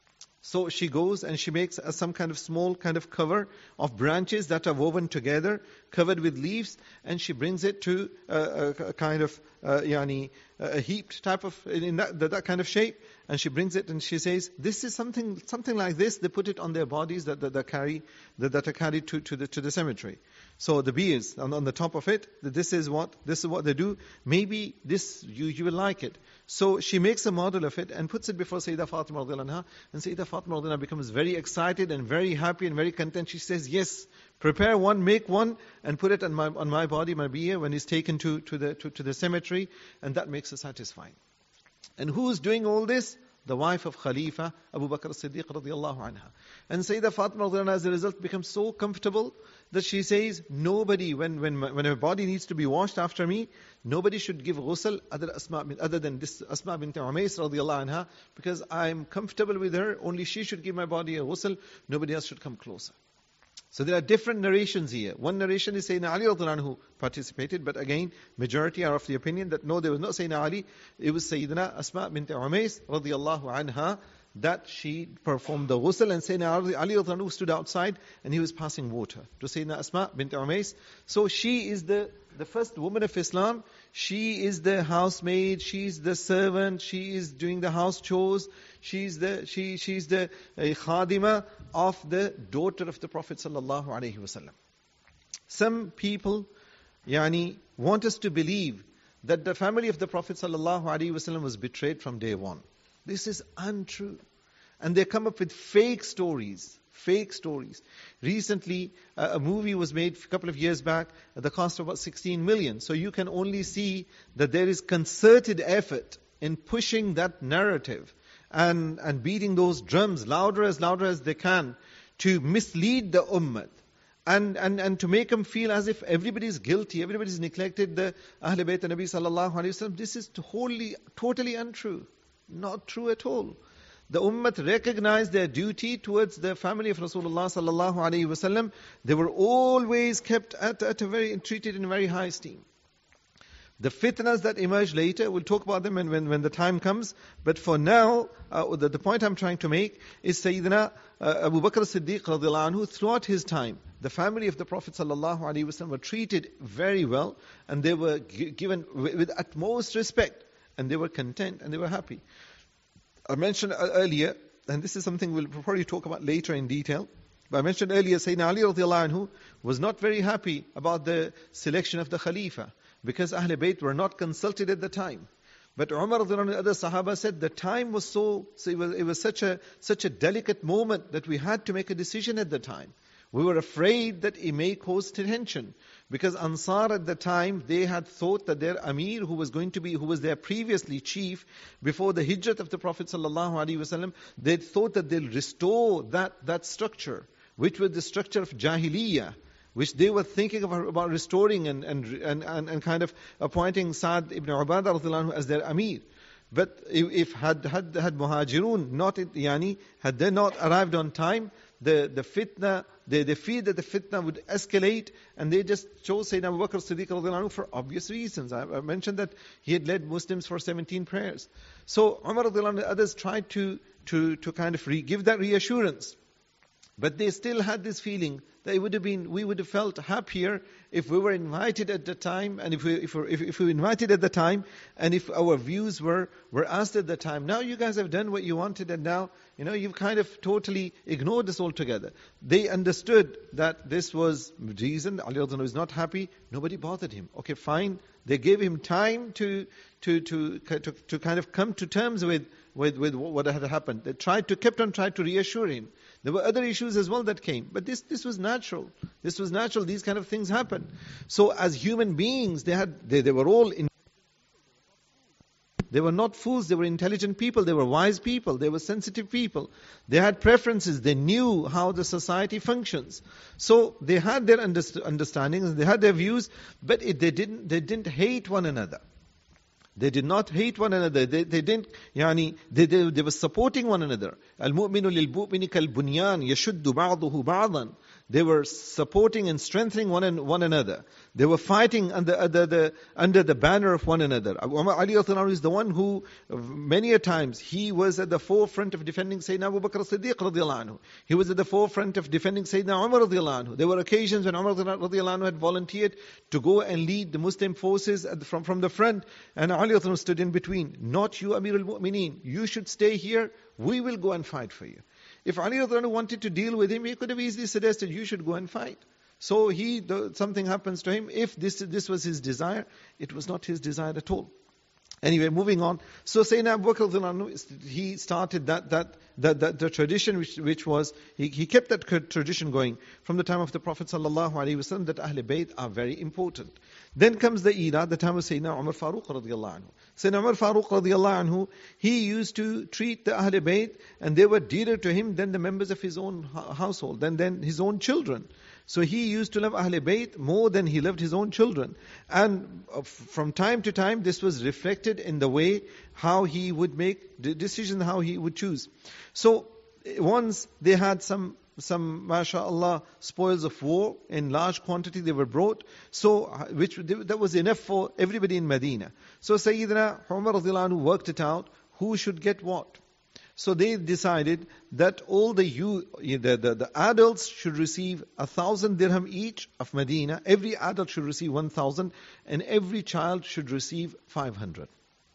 So she goes and she makes a, some kind of small kind of cover of branches that are woven together, covered with leaves, and she brings it to a, a, a kind of uh, yani, a heaped type of, in that, that kind of shape, and she brings it and she says, this is something something like this. They put it on their bodies that, that, that carry that, that are carried to, to the to the cemetery. So the beers on, on the top of it, this is what this is what they do. Maybe this you you will like it. So she makes a model of it and puts it before Sayyidah Fatima radiallahu anha, and Sayyidah Fatima radiallahu anha becomes very excited and very happy and very content. She says, yes, prepare one, make one, and put it on my on my body, my beer, when it's taken to, to the to, to the cemetery, and that makes her satisfied. And who's doing all this? The wife of Khalifa Abu Bakr as-Siddiq radiallahu anha. And Sayyidah Fatima radiallahu anha, as a result, becomes so comfortable that she says, nobody, when when my, when her body needs to be washed after me, nobody should give ghusl other, Asma, other than this Asma bint Umays radiallahu anha, because I'm comfortable with her, only she should give my body a ghusl, nobody else should come closer. So there are different narrations here. One narration is Sayyidina Ali radiallahu anhu participated, but again, majority are of the opinion that no, there was not Sayyidina Ali, it was Sayyidina Asma bint Umays radiallahu anha that she performed the ghusl, and Sayyidina Ali, Ali radiallahu anhu stood outside and he was passing water to Sayyidina Asma bint Umays. So she is the, the first woman of Islam. She is the housemaid, she is the servant, she is doing the house chores, she is the she she's the uh, khadima of the daughter of the Prophet sallallahu alaihi wasallam. Some people, yani, want us to believe that the family of the Prophet sallallahu alaihi wasallam was betrayed from day one. This is untrue, and they come up with fake stories. Fake stories. Recently, uh, a movie was made a couple of years back at the cost of about sixteen million. So you can only see that there is concerted effort in pushing that narrative and, and beating those drums louder as louder as they can to mislead the ummah and, and, and to make them feel as if everybody is guilty, everybody has neglected the Ahl Bayt Nabi sallallahu alaihi wasallam. This is wholly, totally untrue. Not true at all. the ummah recognized their duty towards the family of Rasulullah sallallahu alaihi wasallam. They were always kept at, at a very, treated in a very high esteem. The fitnas that emerge later, we'll talk about them when, when, when the time comes. But for now, uh, the, the point I'm trying to make is Sayyidina uh, Abu Bakr as-Siddiq radiallahu anhu, throughout his time, the family of the Prophet sallallahu alaihi wasallam were treated very well, and they were g- given with, with utmost respect, and they were content and they were happy. I mentioned earlier, and this is something we'll probably talk about later in detail, but I mentioned earlier, Sayyidina Ali radiallahu anhu was not very happy about the selection of the Khalifa, because Ahl Bayt were not consulted at the time. But Umar radiallahu anhu and other Sahaba said the time was so, so it was, it was such a such a delicate moment that we had to make a decision at the time. We were afraid that it may cause tension, because Ansar at the time, they had thought that their Amir, who was going to be, who was their previously chief before the Hijrat of the Prophet sallallahu alaihi wasallam, they thought that they'll restore that that structure, which was the structure of Jahiliyyah, which they were thinking about, about restoring and, and, and, and, and kind of appointing Sa'd ibn Ubadah radiallahu anhu as their Amir. But if, if had, had, had Muhajirun not, yani, had they not arrived on time, the, the fitna, they, they feared that the fitna would escalate, and they just chose Sayyidina Abu Bakr as-Siddiq radiallahu anhu for obvious reasons. I, I mentioned that he had led Muslims for seventeen prayers. So Umar radiallahu anhu and others tried to, to, to kind of re, give that reassurance. But they still had this feeling that it would have been, we would have felt happier if we were invited at the time, and if we if we if, if we were invited at the time, and if our views were were asked at the time. Now you guys have done what you wanted, and now you know you've kind of totally ignored this altogether. They understood that this was reason. Ali radiallahu anhu was not happy. Nobody bothered him. Okay, fine. They gave him time to to to to, to kind of come to terms with. With, with what had happened. They tried to, kept on trying to reassure him. There were other issues as well that came. But this, this was natural. This was natural. These kind of things happen. So as human beings, they had, they, they were all in, they were not fools. They were intelligent people. They were wise people. They were sensitive people. They had preferences. They knew how the society functions. So they had their underst- understandings. They had their views. But it, they didn't, they didn't hate one another. They did not hate one another. They, they didn't, yani, they, they, they were supporting one another. Al-mu'minu lil-mu'mini kal-bunyan yashuddu ba'duhu ba'dan. They were supporting and strengthening one, and, one another. They were fighting under, under, the, under the banner of one another. Ali radiallahu anhu is the one who, many a times, he was at the forefront of defending Sayyidina Abu Bakr as-Siddiq radiallahu anhu. He was at the forefront of defending Sayyidina Umar radiallahu anhu. There were occasions when Umar radiallahu anhu had volunteered to go and lead the Muslim forces at the, from, from the front, and Ali radiallahu anhu stood in between. Not you, Amir al-Mu'mineen. You should stay here. We will go and fight for you. If Ali radiallahu anhu wanted to deal with him, he could have easily suggested, you should go and fight. So he, the, something happens to him. If this this was his desire, it was not his desire at all. Anyway, moving on. So Sayyidina Abu Bakr radiallahu anhu, he started that that that, that the tradition which which was he, he kept that tradition going from the time of the Prophet sallallahu alaihi wasallam, that Ahl Bayt are very important. Then comes the era, the time of Sayyidina Umar Farooq radiallahu anhu. Sayyidina Umar Farooq radiallahu anhu, he used to treat the Ahl Bayt, and they were dearer to him than the members of his own household, than than his own children. So he used to love Ahl Bayt more than he loved his own children. And from time to time, this was reflected in the way how he would make the decision, how he would choose. So once they had some, some mashallah, spoils of war in large quantity, they were brought. So, which that was enough for everybody in Medina. So Sayyidina Umar radiallahu anhu worked it out, who should get what. So they decided that all the youth, the, the, the adults should receive a thousand dirham each of Medina. Every adult should receive one thousand, and every child should receive five hundred.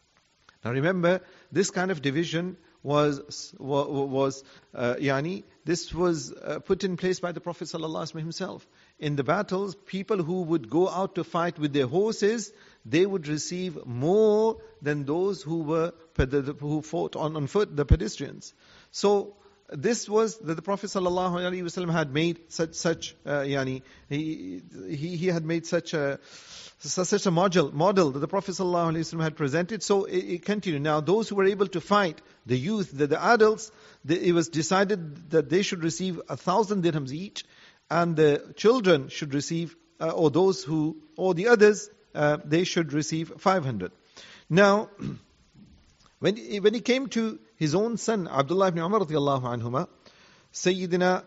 Now remember, this kind of division was was uh, yani this was uh, put in place by the Prophet sallallahu alaihi wasallam himself. In the battles, people who would go out to fight with their horses, they would receive more than those who were who fought on, on foot, the pedestrians. So this was that the Prophet sallallahu alaihi wasallam had made such such uh, yani he, he he had made such a such a model model that the Prophet sallallahu alaihi wasallam had presented. So it, it continued. Now those who were able to fight, the youth, the, the adults, the, it was decided that they should receive a thousand dirhams each, and the children should receive, uh, or those who, or the others, uh, they should receive five hundred. Now, When he, when he came to his own son, Abdullah ibn Umar radiallahu anhuma, Sayyidina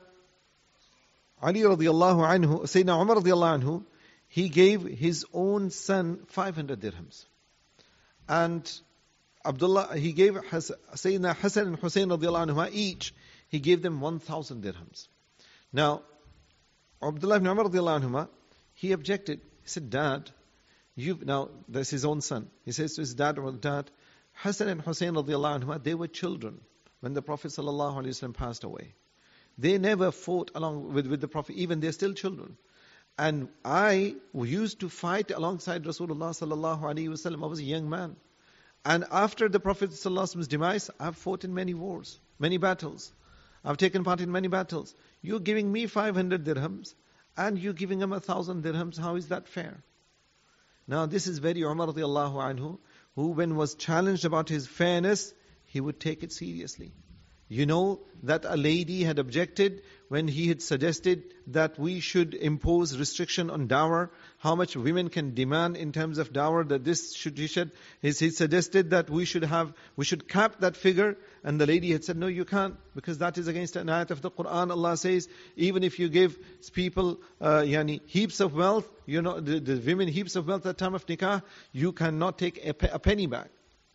Ali radiallahu anhu, Sayyidina Umar radiallahu anhu, he gave his own son five hundred dirhams. And Abdullah, he gave Has, Sayyidina Hassan and Hussein radiallahu anhu, each, he gave them one thousand dirhams. Now, Abdullah ibn Umar radiallahu anhu, he objected. He said, Dad, you now, that's his own son. He says to his dad, well, Dad, Hassan and Hussein radiallahu anhu, they were children when the Prophet sallallahu alaihi wasallam passed away. They never fought along with, with the Prophet, even they're still children. And I used to fight alongside Rasulullah sallallahu alaihi wasallam. I was a young man. And after the Prophet sallallahu alaihi wasallam's demise, I've fought in many wars, many battles. I've taken part in many battles. You're giving me five hundred dirhams and you're giving him a thousand dirhams. How is that fair? Now this is very Umar radiallahu anhu, who when was challenged about his fairness, he would take it seriously. You know that a lady had objected when he had suggested that we should impose restriction on dower, how much women can demand in terms of dower, that this should, he should, he suggested that we should have, we should cap that figure, and the lady had said, no, you can't, because that is against an ayat of the Quran. Allah says, even if you give people, uh, yani, heaps of wealth, you know, the, the women heaps of wealth at the time of nikah, you cannot take a, pe- a penny back.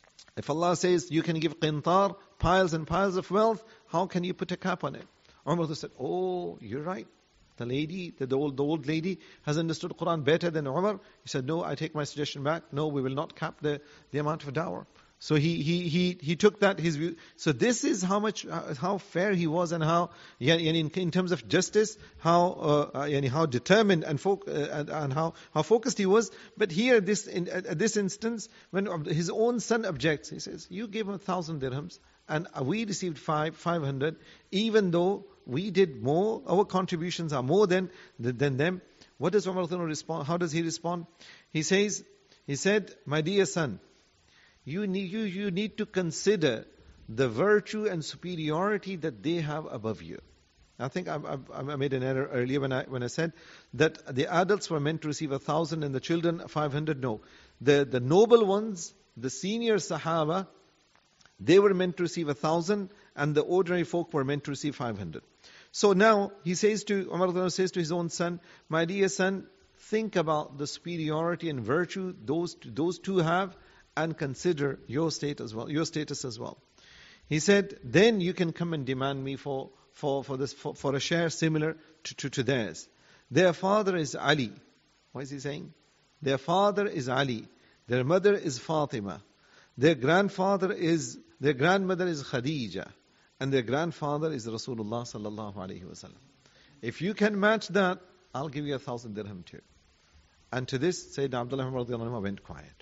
If Allah says you can give qintar, piles and piles of wealth, how can you put a cap on it? Umar said, oh, you're right. The lady, the, the, old, the old lady has understood Quran better than Umar. He said, no, I take my suggestion back. No, we will not cap the, the amount of dower. So he, he, he, he took that, his view. So this is how much, uh, how fair he was and how, yeah, in, in terms of justice, how, uh, uh, how determined and, fo- uh, and, and how, how focused he was. But here, this, in, at this instance, when his own son objects, he says, you gave him a thousand dirhams and we received five, five hundred, even though we did more, our contributions are more than, than them. What does Umar respond? How does he respond? He says, he said, my dear son, You need, you, you need to consider the virtue and superiority that they have above you. I think I, I, I made an error earlier when I when I said that the adults were meant to receive a thousand and the children five hundred. No, the the noble ones, the senior Sahaba, they were meant to receive a thousand, and the ordinary folk were meant to receive five hundred. So now he says to Umar says to his own son, my dear son, think about the superiority and virtue those those two have, and consider your state as well, your status as well. He said, then you can come and demand me for for for this for, for a share similar to, to, to theirs. Their father is Ali. What is he saying? Their father is Ali. Their mother is Fatima. Their grandfather is their grandmother is Khadija, and their grandfather is Rasulullah sallallahu alaihi wasallam. If you can match that, I'll give you a thousand dirham too. And to this, Sayyidina Abdullah radiallahu anhu went quiet.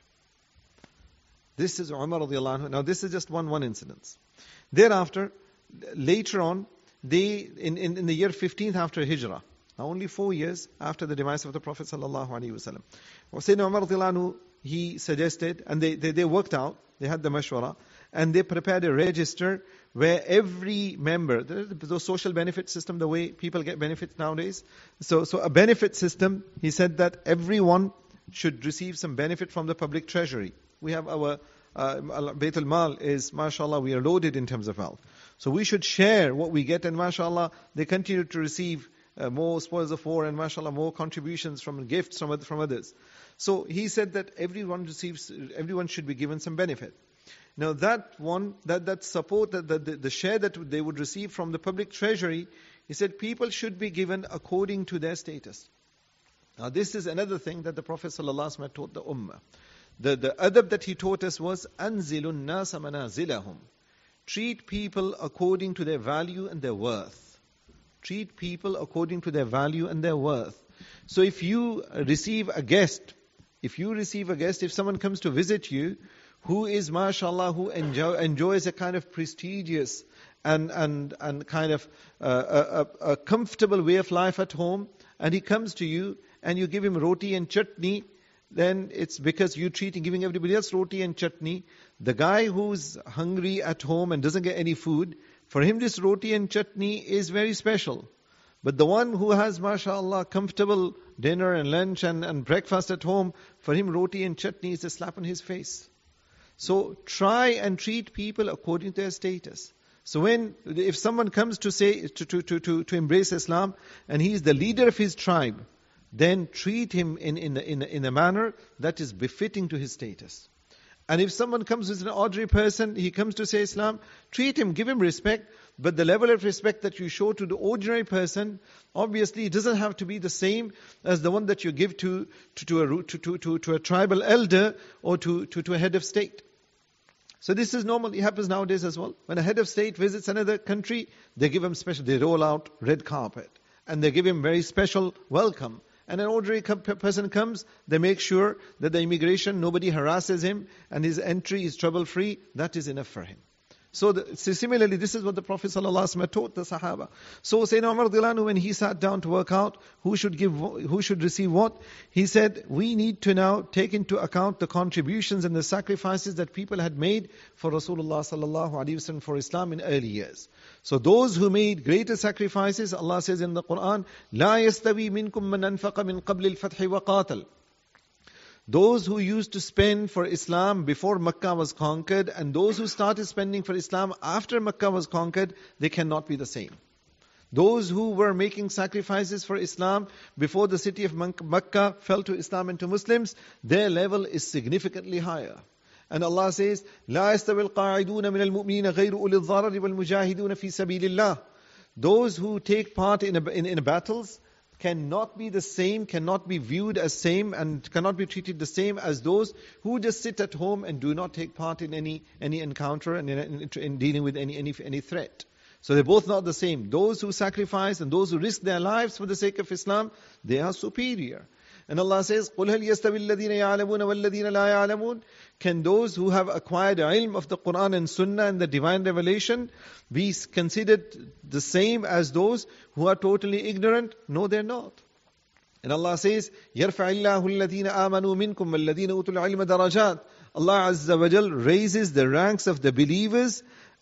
This is Umar radiallahu anhu. Now this is just one one incident. Thereafter, later on, they in, in, in the year fifteenth after Hijrah, now only four years after the demise of the Prophet sallallahu alaihi wasallam, Sayyidina Umar radiallahu anhu, he suggested, and they, they, they worked out, they had the mashwara, and they prepared a register where every member, the social benefit system, the way people get benefits nowadays, so so a benefit system, he said that everyone should receive some benefit from the public treasury. We have our uh, Bayt al-Mal is, mashallah, we are loaded in terms of wealth. So we should share what we get, and mashallah, they continue to receive uh, more spoils of war, and mashallah, more contributions from gifts from from others. So he said that everyone receives, everyone should be given some benefit. Now that one, that, that support, that the, the, the share that they would receive from the public treasury, he said people should be given according to their status. Now this is another thing that the Prophet ﷺ had taught the Ummah. The, the adab that he taught us was, أَنزِلُ النَّاسَ مَنَازِلَهُمْ. Treat people according to their value and their worth. Treat people according to their value and their worth. So if you receive a guest, if you receive a guest, if someone comes to visit you, who is, mashallah, who enjoy, enjoys a kind of prestigious and, and, and kind of uh, a, a comfortable way of life at home, and he comes to you and you give him roti and chutney, then it's because you treat giving everybody else roti and chutney. The guy who's hungry at home and doesn't get any food, for him this roti and chutney is very special. But the one who has, mashallah, comfortable dinner and lunch and, and breakfast at home, for him roti and chutney is a slap on his face. So try and treat people according to their status. So when, if someone comes to say, to, to, to, to, to embrace Islam, and he is the leader of his tribe, then treat him in, in, in, in a manner that is befitting to his status. And if someone comes as an ordinary person, he comes to say Islam, treat him, give him respect, but the level of respect that you show to the ordinary person, obviously it doesn't have to be the same as the one that you give to, to, to, a, to, to, to, to a tribal elder or to, to, to a head of state. So this is normal. It happens nowadays as well. When a head of state visits another country, they give him special, they roll out red carpet. And they give him very special welcome. And an ordinary person comes, they make sure that the immigration, nobody harasses him, and his entry is trouble-free. That is enough for him. So, the, so similarly, this is what the Prophet ﷺ taught the Sahaba. So Sayyidina Umar radiallahu anhu, when he sat down to work out who should give, who should receive what, he said, we need to now take into account the contributions and the sacrifices that people had made for Rasulullah sallallahu alaihi wasallam, for Islam in early years. So those who made greater sacrifices, Allah says in the Quran, لا يستوي منكم من أنفق من قبل الفتح وقاتل. Those who used to spend for Islam before Makkah was conquered, and those who started spending for Islam after Makkah was conquered, they cannot be the same. Those who were making sacrifices for Islam before the city of Makkah fell to Islam and to Muslims, their level is significantly higher. And Allah says, لا يستوي القاعدون من المؤمنين غير أولي الضرر والمجاهدون في سبيل الله. Those who take part in, a, in, in battles cannot be the same, cannot be viewed as same, and cannot be treated the same as those who just sit at home and do not take part in any any encounter and in, in, in dealing with any, any any threat. So they're both not the same. Those who sacrifice and those who risk their lives for the sake of Islam, they are superior. And Allah says, قُلْ هَلْ يَسْتَوِي الَّذِينَ يَعْلَمُونَ وَالَّذِينَ لَا يَعْلَمُونَ. Can those who have acquired ilm of the Quran and Sunnah and the divine revelation be considered the same as those who are totally ignorant? No, they're not. And Allah says, يَرْفَعِ اللَّهُ الَّذِينَ آمَنُوا مِنْكُمْ وَالَّذِينَ أُوتُوا الْعِلْمَ دَرَجَاتٍ. Allah Azza wa Jal raises the ranks of the believers.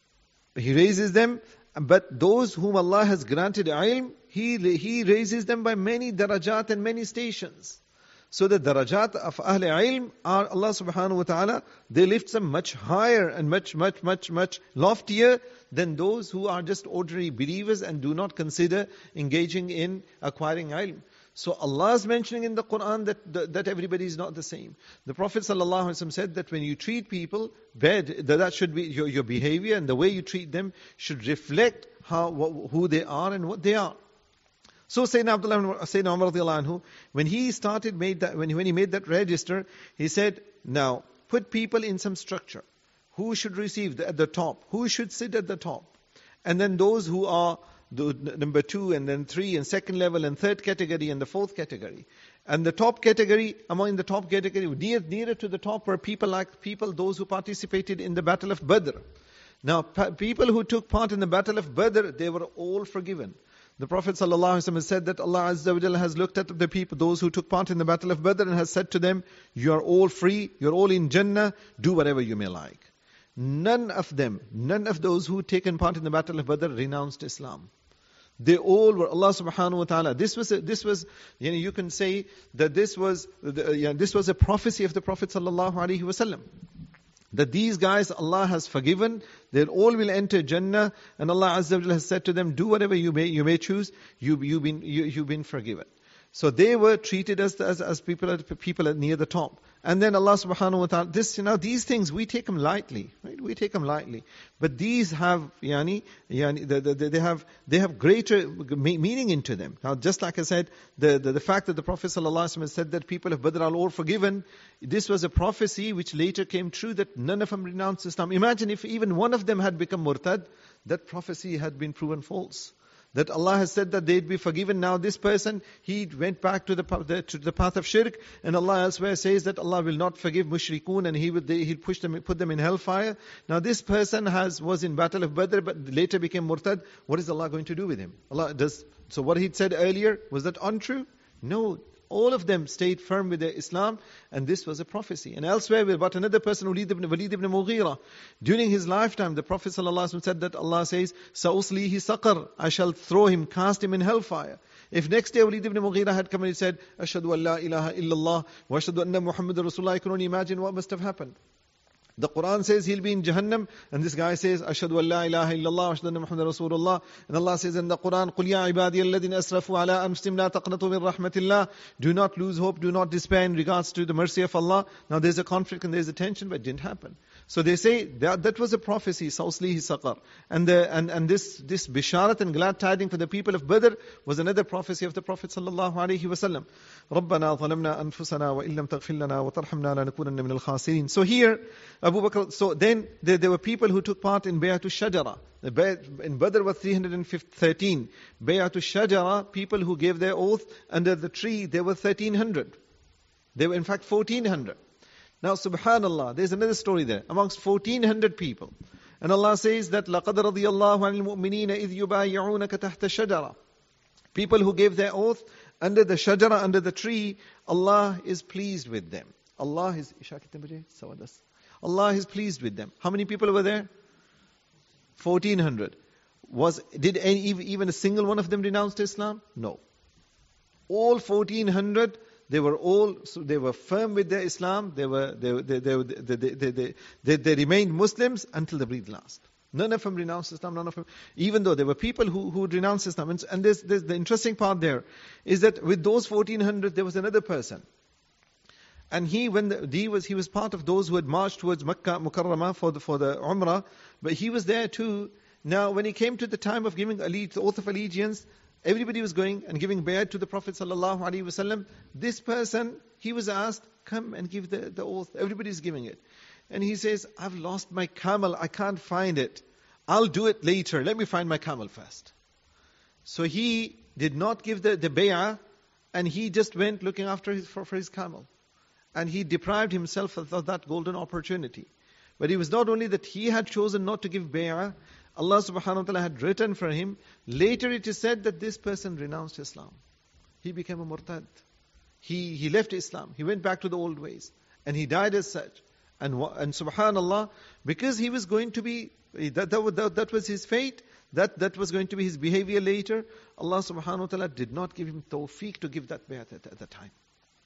He raises them. But those whom Allah has granted ilm, He, he raises them by many darajat and many stations. So the darajat of Ahl ilm are, Allah subhanahu wa ta'ala, they lift them much higher and much, much, much, much loftier than those who are just ordinary believers and do not consider engaging in acquiring ilm. So Allah is mentioning in the Quran that, that everybody is not the same. The Prophet sallallahu alaihi wasallam said that when you treat people bad, that, that should be your, your behavior, and the way you treat them should reflect how, who they are and what they are. So Sayyidina Abdullah, Sayyidina Umar radiallahu anhu, when he started made that, when he, when he made that register, he said, now put people in some structure. Who should receive the, at the top? Who should sit at the top? And then those who are the number two and then three and second level and third category and the fourth category. And the top category, among the top category, near, nearer to the top were people like people, those who participated in the Battle of Badr. Now, people who took part in the Battle of Badr, they were all forgiven. The Prophet ﷺ has said that Allah Azza wa Jalla has looked at the people, those who took part in the Battle of Badr, and has said to them, you are all free, you're all in Jannah, do whatever you may like. None of them, none of those who taken part in the Battle of Badr renounced Islam. They all were, Allah subhanahu wa ta'ala, this was, a, this was, you know, you can say that this was, uh, yeah, this was a prophecy of the Prophet sallallahu alaihi wasallam. That these guys Allah has forgiven, they all will enter Jannah, and Allah Azza wa Jalla has said to them, do whatever you may, you may choose, you, you've been, you, you've been forgiven. So they were treated as, as, as people at, people at near the top. And then Allah subhanahu wa ta'ala, this, you know, these things, we take them lightly, right? We take them lightly. But these have, yani, yani, they, they, they have, they have greater meaning into them. Now, just like I said, the, the, the fact that the Prophet sallallahu alaihi wasallam said that people of Badr are all forgiven, this was a prophecy which later came true that none of them renounced Islam. Imagine if even one of them had become murtad, that prophecy had been proven false. That Allah has said that they'd be forgiven. Now this person, he went back to the, the to the path of shirk, and Allah elsewhere says that Allah will not forgive mushrikun, and He would He'll push them, put them in hellfire. Now this person has was in Battle of Badr, but later became murtad. What is Allah going to do with him? Allah does. So what He said earlier, was that untrue? No. All of them stayed firm with their Islam, and this was a prophecy. And elsewhere, about another person, Walid ibn, Walid ibn Mughira. During his lifetime, the Prophet ﷺ said that Allah says, Sa'uslihi saqar, I shall throw him, cast him in hellfire. If next day Walid ibn Mughira had come and he said, Ashhadu an la ilaha illallah, wa ashhadu anna Muhammadan Rasulullah, you can only imagine what must have happened. The Quran says he'll be in Jahannam, and this guy says, Ashhadu an la ilaha illallah, wa ashhadu anna Muhammadan Rasulullah. And Allah says in the Quran, قُلْ يَا عِبَادِيَ الَّذِينَ أَسْرَفُوا عَلَىٰ أَنفُسِهِمْ لَا تَقْنَطُوا مِنْ رَحْمَةِ اللَّهِ. Do not lose hope, do not despair in regards to the mercy of Allah. Now there's a conflict and there's a tension, but it didn't happen. So they say that that was a prophecy, Sawslihi Saqar. And the, and, and this, this bisharat and glad tiding for the people of Badr was another prophecy of the Prophet sallallahu alaihi wasallam. رَبَّنَا ظَلَمْنَا أَنفُسَنَا وَإِن لَمْ تَغْفِرْ لَنَا وَتَرْحَمْنَا لَنَكُونَنَّ مِنَ الْخَاسِرِينَ. So here, Abu Bakr, so then there, there were people who took part in Bay'atul Shajara. In Badr was three hundred thirteen. Bay'atul Shajara, people who gave their oath under the tree, there were thirteen hundred. There were in fact fourteen hundred. Now subhanallah, there's another story there. Amongst fourteen hundred people. And Allah says that لَقَدْ رَضِيَ اللَّهُ عَنِ الْمُؤْمِنِينَ إِذْ يُبَايِعُونَكَ تَحْتَ شَجَرَةٍ. People who gave their oath under the shajara, under the tree, Allah is pleased with them. Allah is Allah is pleased with them. How many people were there? fourteen hundred. Was did any, even a single one of them renounce Islam? No. All fourteen hundred, they were all so they were firm with their Islam. They were they they they they they, they, they, they, they remained Muslims until the breath last. None of them renounced Islam. None of them, even though there were people who who renounced Islam. And, and there's, there's the interesting part there is that with those fourteen hundred, there was another person. And he, when the, he was, he was part of those who had marched towards Makkah Mukarramah for the for the Umrah, but he was there too. Now, when he came to the time of giving the oath of allegiance, everybody was going and giving bay'at to the Prophet sallallahu alaihi wasallam. This person, he was asked, "Come and give the, the oath." Everybody is giving it, and he says, "I've lost my camel. I can't find it. I'll do it later. Let me find my camel first." So he did not give the the bay'ah, and he just went looking after his for, for his camel. And he deprived himself of that golden opportunity. But it was not only that he had chosen not to give bay'ah, Allah subhanahu wa ta'ala had written for him. Later it is said that this person renounced Islam. He became a murtad. He, he left Islam. He went back to the old ways. And he died as such. And, and subhanallah, because he was going to be, that, that, that, that was his fate, that, that was going to be his behavior later, Allah subhanahu wa ta'ala did not give him tawfiq to give that bay'ah at, at the time.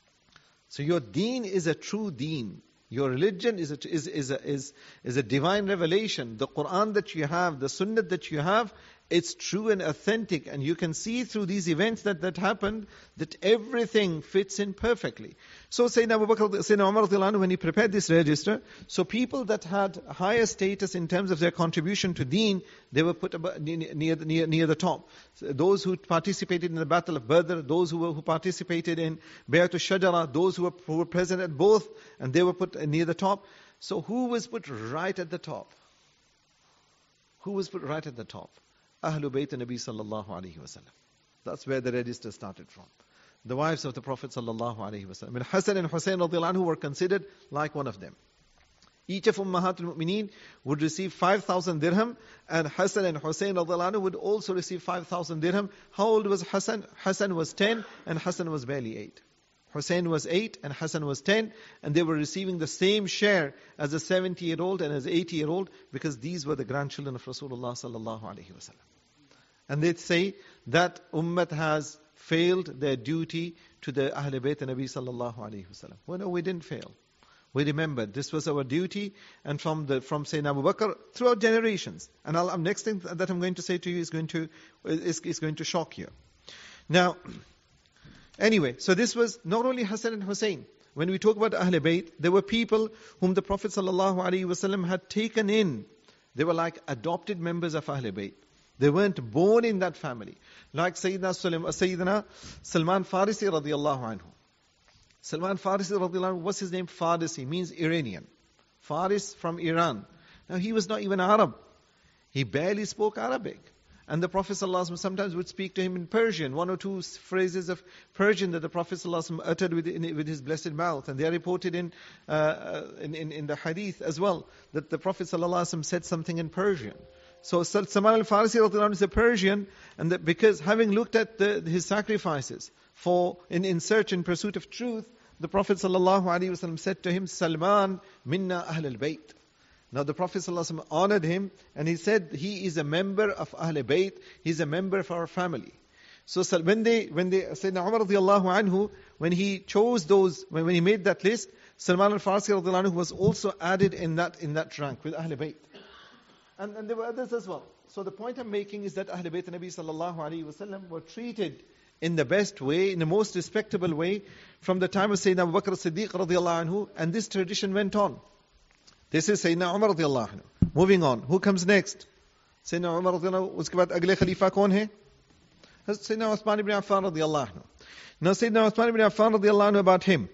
So your deen is a true deen. Your religion is a, is, is, a, is, is a divine revelation. The Quran that you have, the Sunnah that you have, it's true and authentic. And you can see through these events that, that happened, that everything fits in perfectly. So Sayyidina Abu Bakr, Sayyidina Umar radhiyallahu anhu, when he prepared this register, so people that had higher status in terms of their contribution to deen, they were put about, near, near, near the top. So those who participated in the Battle of Badr, those who, were, who participated in Bay'atul Shajara, those who were, who were present at both, and they were put near the top. So who was put right at the top? Who was put right at the top? Ahlul Bayt Nabi sallallahu alayhi wasallam. That's where the register started from. The wives of the Prophet sallallahu alayhi wasallam. And Hassan and Hussein radhiyallahu anhu were considered like one of them. Each of Ummahatul Mu'mineen would receive five thousand dirham, and Hassan and Hussein radhiyallahu anhu would also receive five thousand dirham. How old was Hassan? Hassan was ten, and Hassan was barely eight. Hussein was eight and Hassan was ten, and they were receiving the same share as a seventy-year-old and as an eighty-year-old, because these were the grandchildren of Rasulullah sallallahu alaihi wasallam. And they say that Ummah has failed their duty to the Ahlul Bayt Nabi sallallahu alaihi wasallam. Well, no, we didn't fail. We remembered this was our duty, and from the from Sayyidina Abu Bakr throughout generations. And I'll, next thing that I'm going to say to you is going to is, is going to shock you. Now. Anyway, so this was not only Hassan and Hussein. When we talk about Ahlul Bayt, there were people whom the Prophet ﷺ had taken in. They were like adopted members of Ahlul Bayt. They weren't born in that family. Like Sayyidina, Sayyidina Salman Farisi radiyallahu anhu. Salman Farisi radiyallahu anhu, what's his name? Farisi, means Iranian. Faris from Iran. Now he was not even Arab. He barely spoke Arabic. And the Prophet ﷺ sometimes would speak to him in Persian, one or two phrases of Persian that the Prophet ﷺ uttered with, in, with his blessed mouth. And they are reported in, uh, in, in, in the hadith as well, that the Prophet ﷺ said something in Persian. So Salman al-Farisi is a Persian, and that because having looked at the, his sacrifices for in, in search and pursuit of truth, the Prophet ﷺ said to him, Salman minna ahl al-bayt. Now the Prophet ﷺ honored him, and he said he is a member of Ahlul Bayt, he's a member of our family. So when they, when they, Sayyidina Umar radiyallahu anhu, when he chose those, when, when he made that list, Salman al-Farsi radiallahu anhu was also added in that in that rank with Ahl Bayt. And, and there were others as well. So the point I'm making is that Ahl Bayt Nabi sallallahu alayhi wa sallam were treated in the best way, in the most respectable way, from the time of Sayyidina Abu Bakr as-Siddiq radiallahu anhu, and this tradition went on. This is Sayyidina Umar radiallahu anhu. Moving on, who comes next? Sayyidina Umar radiallahu anhu, uske baad agle khalifa kaun hai? Sayyidina Uthman ibn Affan radiallahu anhu. Now Sayyidina Uthman ibn Affan radiallahu anhu, about him.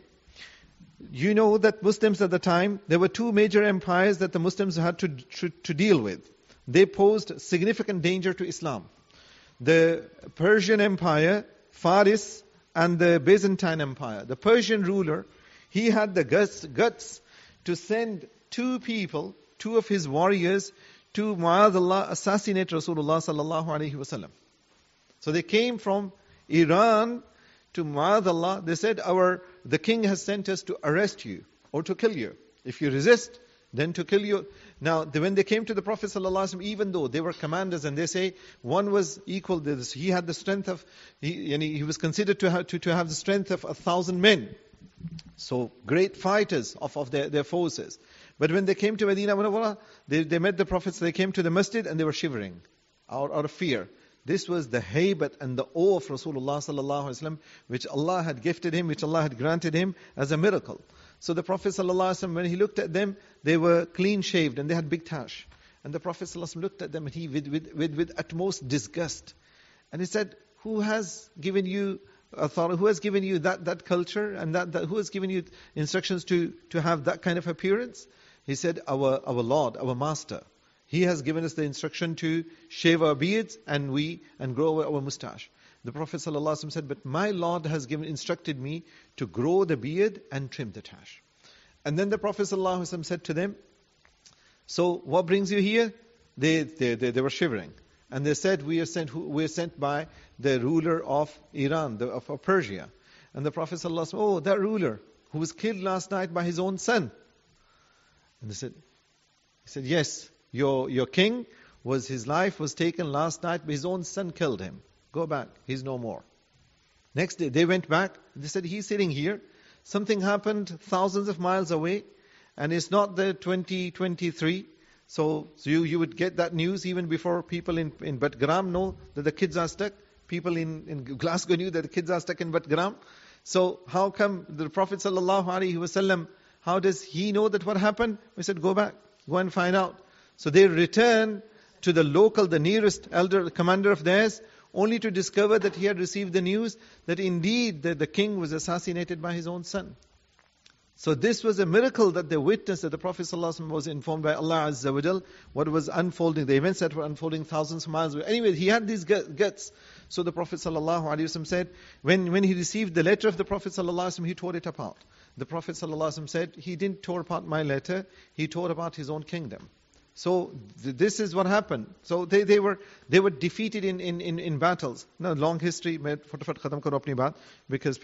You know that Muslims at the time, there were two major empires that the Muslims had to, to, to deal with. They posed significant danger to Islam. The Persian Empire, Faris, and the Byzantine Empire. The Persian ruler, he had the guts, guts to send two people, two of his warriors, to Mu'adh assassinate Rasulullah sallallahu alaihi wasallam. So they came from Iran to Mu'adh. They said, our the king has sent us to arrest you or to kill you. If you resist, then to kill you. Now, they, when they came to the Prophet ﷺ, even though they were commanders, and they say one was equal to this, he had the strength of, he, he was considered to have, to, to have the strength of a thousand men. So, great fighters of, of their, their forces. But when they came to Medina Munawwara, they, they met the Prophet, so they came to the masjid and they were shivering out, out of fear. This was the haybat and the awe of Rasulullah sallallahu alaihi wasallam, which Allah had gifted him, which Allah had granted him as a miracle. So the Prophet sallallahu alaihi wasallam, when he looked at them, they were clean shaved and they had big tash. And the Prophet sallallahu alaihi wasallam looked at them and he with, with, with, with utmost disgust. And he said, who has given you authority, who has given you that, that culture and that, that who has given you instructions to, to have that kind of appearance? He said, our, our Lord, our Master. He has given us the instruction to shave our beards and we and grow our mustache. The Prophet ﷺ said, but my Lord has given instructed me to grow the beard and trim the tash. And then the Prophet ﷺ said to them, so what brings you here? They, they, they, they were shivering. And they said, we are sent, we are sent by the ruler of Iran, the, of, of Persia. And the Prophet ﷺ said, oh, that ruler who was killed last night by his own son. And they said, he said, yes. Your your king was his life was taken last night, but his own son killed him. Go back, he's no more. Next day they went back. They said, he's sitting here. Something happened thousands of miles away, and it's not the twenty twenty-three. So, so you, you would get that news even before people in, in Batgram know that the kids are stuck. People in, in Glasgow knew that the kids are stuck in Batgram. So how come the Prophet sallallahu alaihi wasallam, how does he know that what happened? We said, go back, go and find out. So they return to the local, the nearest elder commander of theirs, only to discover that he had received the news that indeed the, the king was assassinated by his own son. So this was a miracle that they witnessed, that the Prophet ﷺ was informed by Allah Azza wa Jal what was unfolding, the events that were unfolding thousands of miles away. Anyway, he had these guts. So the Prophet ﷺ said, when, when he received the letter of the Prophet ﷺ, he tore it apart. The Prophet ﷺ said, he didn't tore apart my letter, he tore apart his own kingdom. So th- this is what happened. So they, they were they were defeated in, in, in, in battles. Now long history, because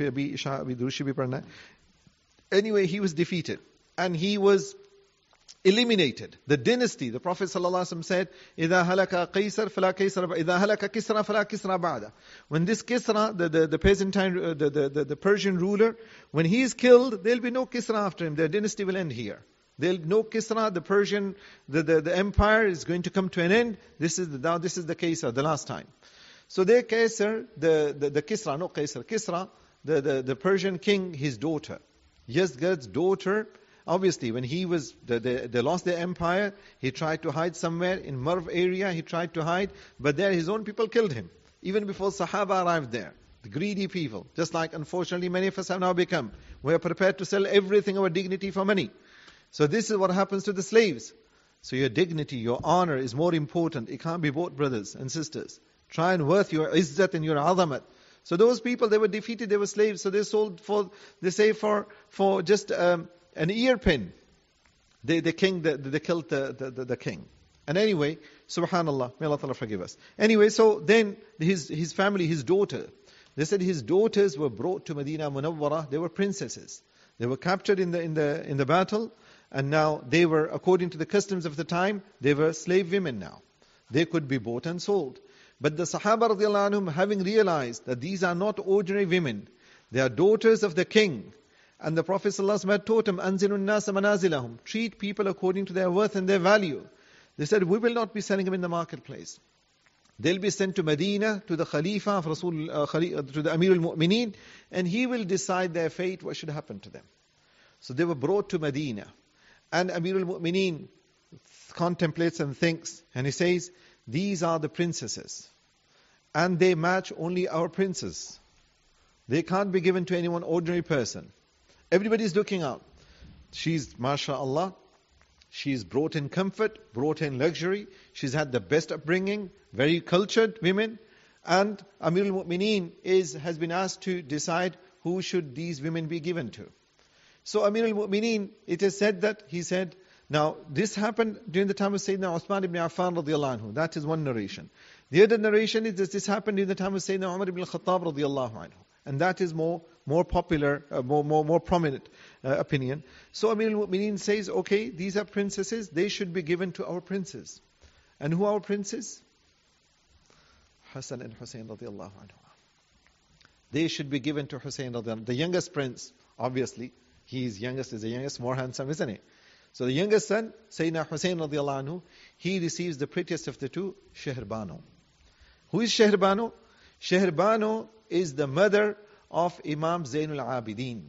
anyway, he was defeated and he was eliminated. The dynasty, the Prophet ﷺ said, إِذَا هَلَكَ قَيْسَرْ فَلَا كَيْسَرَ إِذَا هَلَكَ كِسْرَى فَلَا كِسْرَى بَعْدَ. When this Kisra, the, the, the Byzantine, the, the, the, the Persian ruler, when he is killed, there will be no Kisra after him. Their dynasty will end here. There'll no Kisra, the Persian, the, the, the empire is going to come to an end. This is the, now this is the Kaisar, the last time. So their Kaisar, the, the, the Kisra, no Kaisar, Kisra, the, the, the Persian king, his daughter. Yazgad's daughter, obviously when he was, the, the, they lost their empire, he tried to hide somewhere in Marv area, he tried to hide, but there his own people killed him. Even before Sahaba arrived there. The greedy people, just like unfortunately many of us have now become. We are prepared to sell everything, our dignity for money. So this is what happens to the slaves. So your dignity, your honor is more important. It can't be bought, brothers and sisters. Try and worth your izzat and your azamat. So those people, they were defeated, they were slaves. So they sold for, they say for for just um, an ear pin. They, the king, the, they killed the, the, the king. And anyway, subhanallah, may Allah Ta'ala forgive us. Anyway, so then his, his family, his daughter, they said his daughters were brought to Medina Munawwara. They were princesses. They were captured in the in the in the battle. And now they were, according to the customs of the time, they were slave women now. They could be bought and sold. But the Sahaba radiallahu anhum, having realized that these are not ordinary women, they are daughters of the king, And the Prophet ﷺ had taught him, أَنزِلُ النَّاسَ مَنَازِلَهُم. Treat people according to their worth and their value. They said, we will not be sending them in the marketplace. They'll be sent to Medina, to the Khalifa of Rasul, uh, to the Amir al-Mu'mineen, and he will decide their fate, what should happen to them. So they were brought to Medina. And Amir al-Mu'mineen contemplates and thinks, and he says, these are the princesses. And they match only our princes. They can't be given to any one ordinary person. Everybody's looking out. She's, mashallah, she's brought in comfort, brought in luxury. She's had the best upbringing, very cultured women. And Amir al-Mu'mineen is, has been asked to decide who should these women be given to. So Amir al-Mu'mineen, it is said that he said, now this happened during the time of Sayyidina Uthman ibn Affan radiallahu anhu. That is one narration. The other narration is that this happened during the time of Sayyidina Umar ibn al-Khattab radiallahu anhu. And that is more more popular, uh, more, more, more prominent uh, opinion. So Amir al-Mu'mineen says, okay, these are princesses, they should be given to our princes. And who are our princes? Hassan and Hussein radiallahu anhu. They should be given to Hussein radiallahu anhu. The youngest prince, obviously, he is youngest, is the youngest, more handsome, isn't he? So the youngest son, Sayyidina Hussein radiallahu anhu, he receives the prettiest of the two, Shehrbano. Who is Shehrbano? Shehrbano is the mother of Imam Zainul Abidin,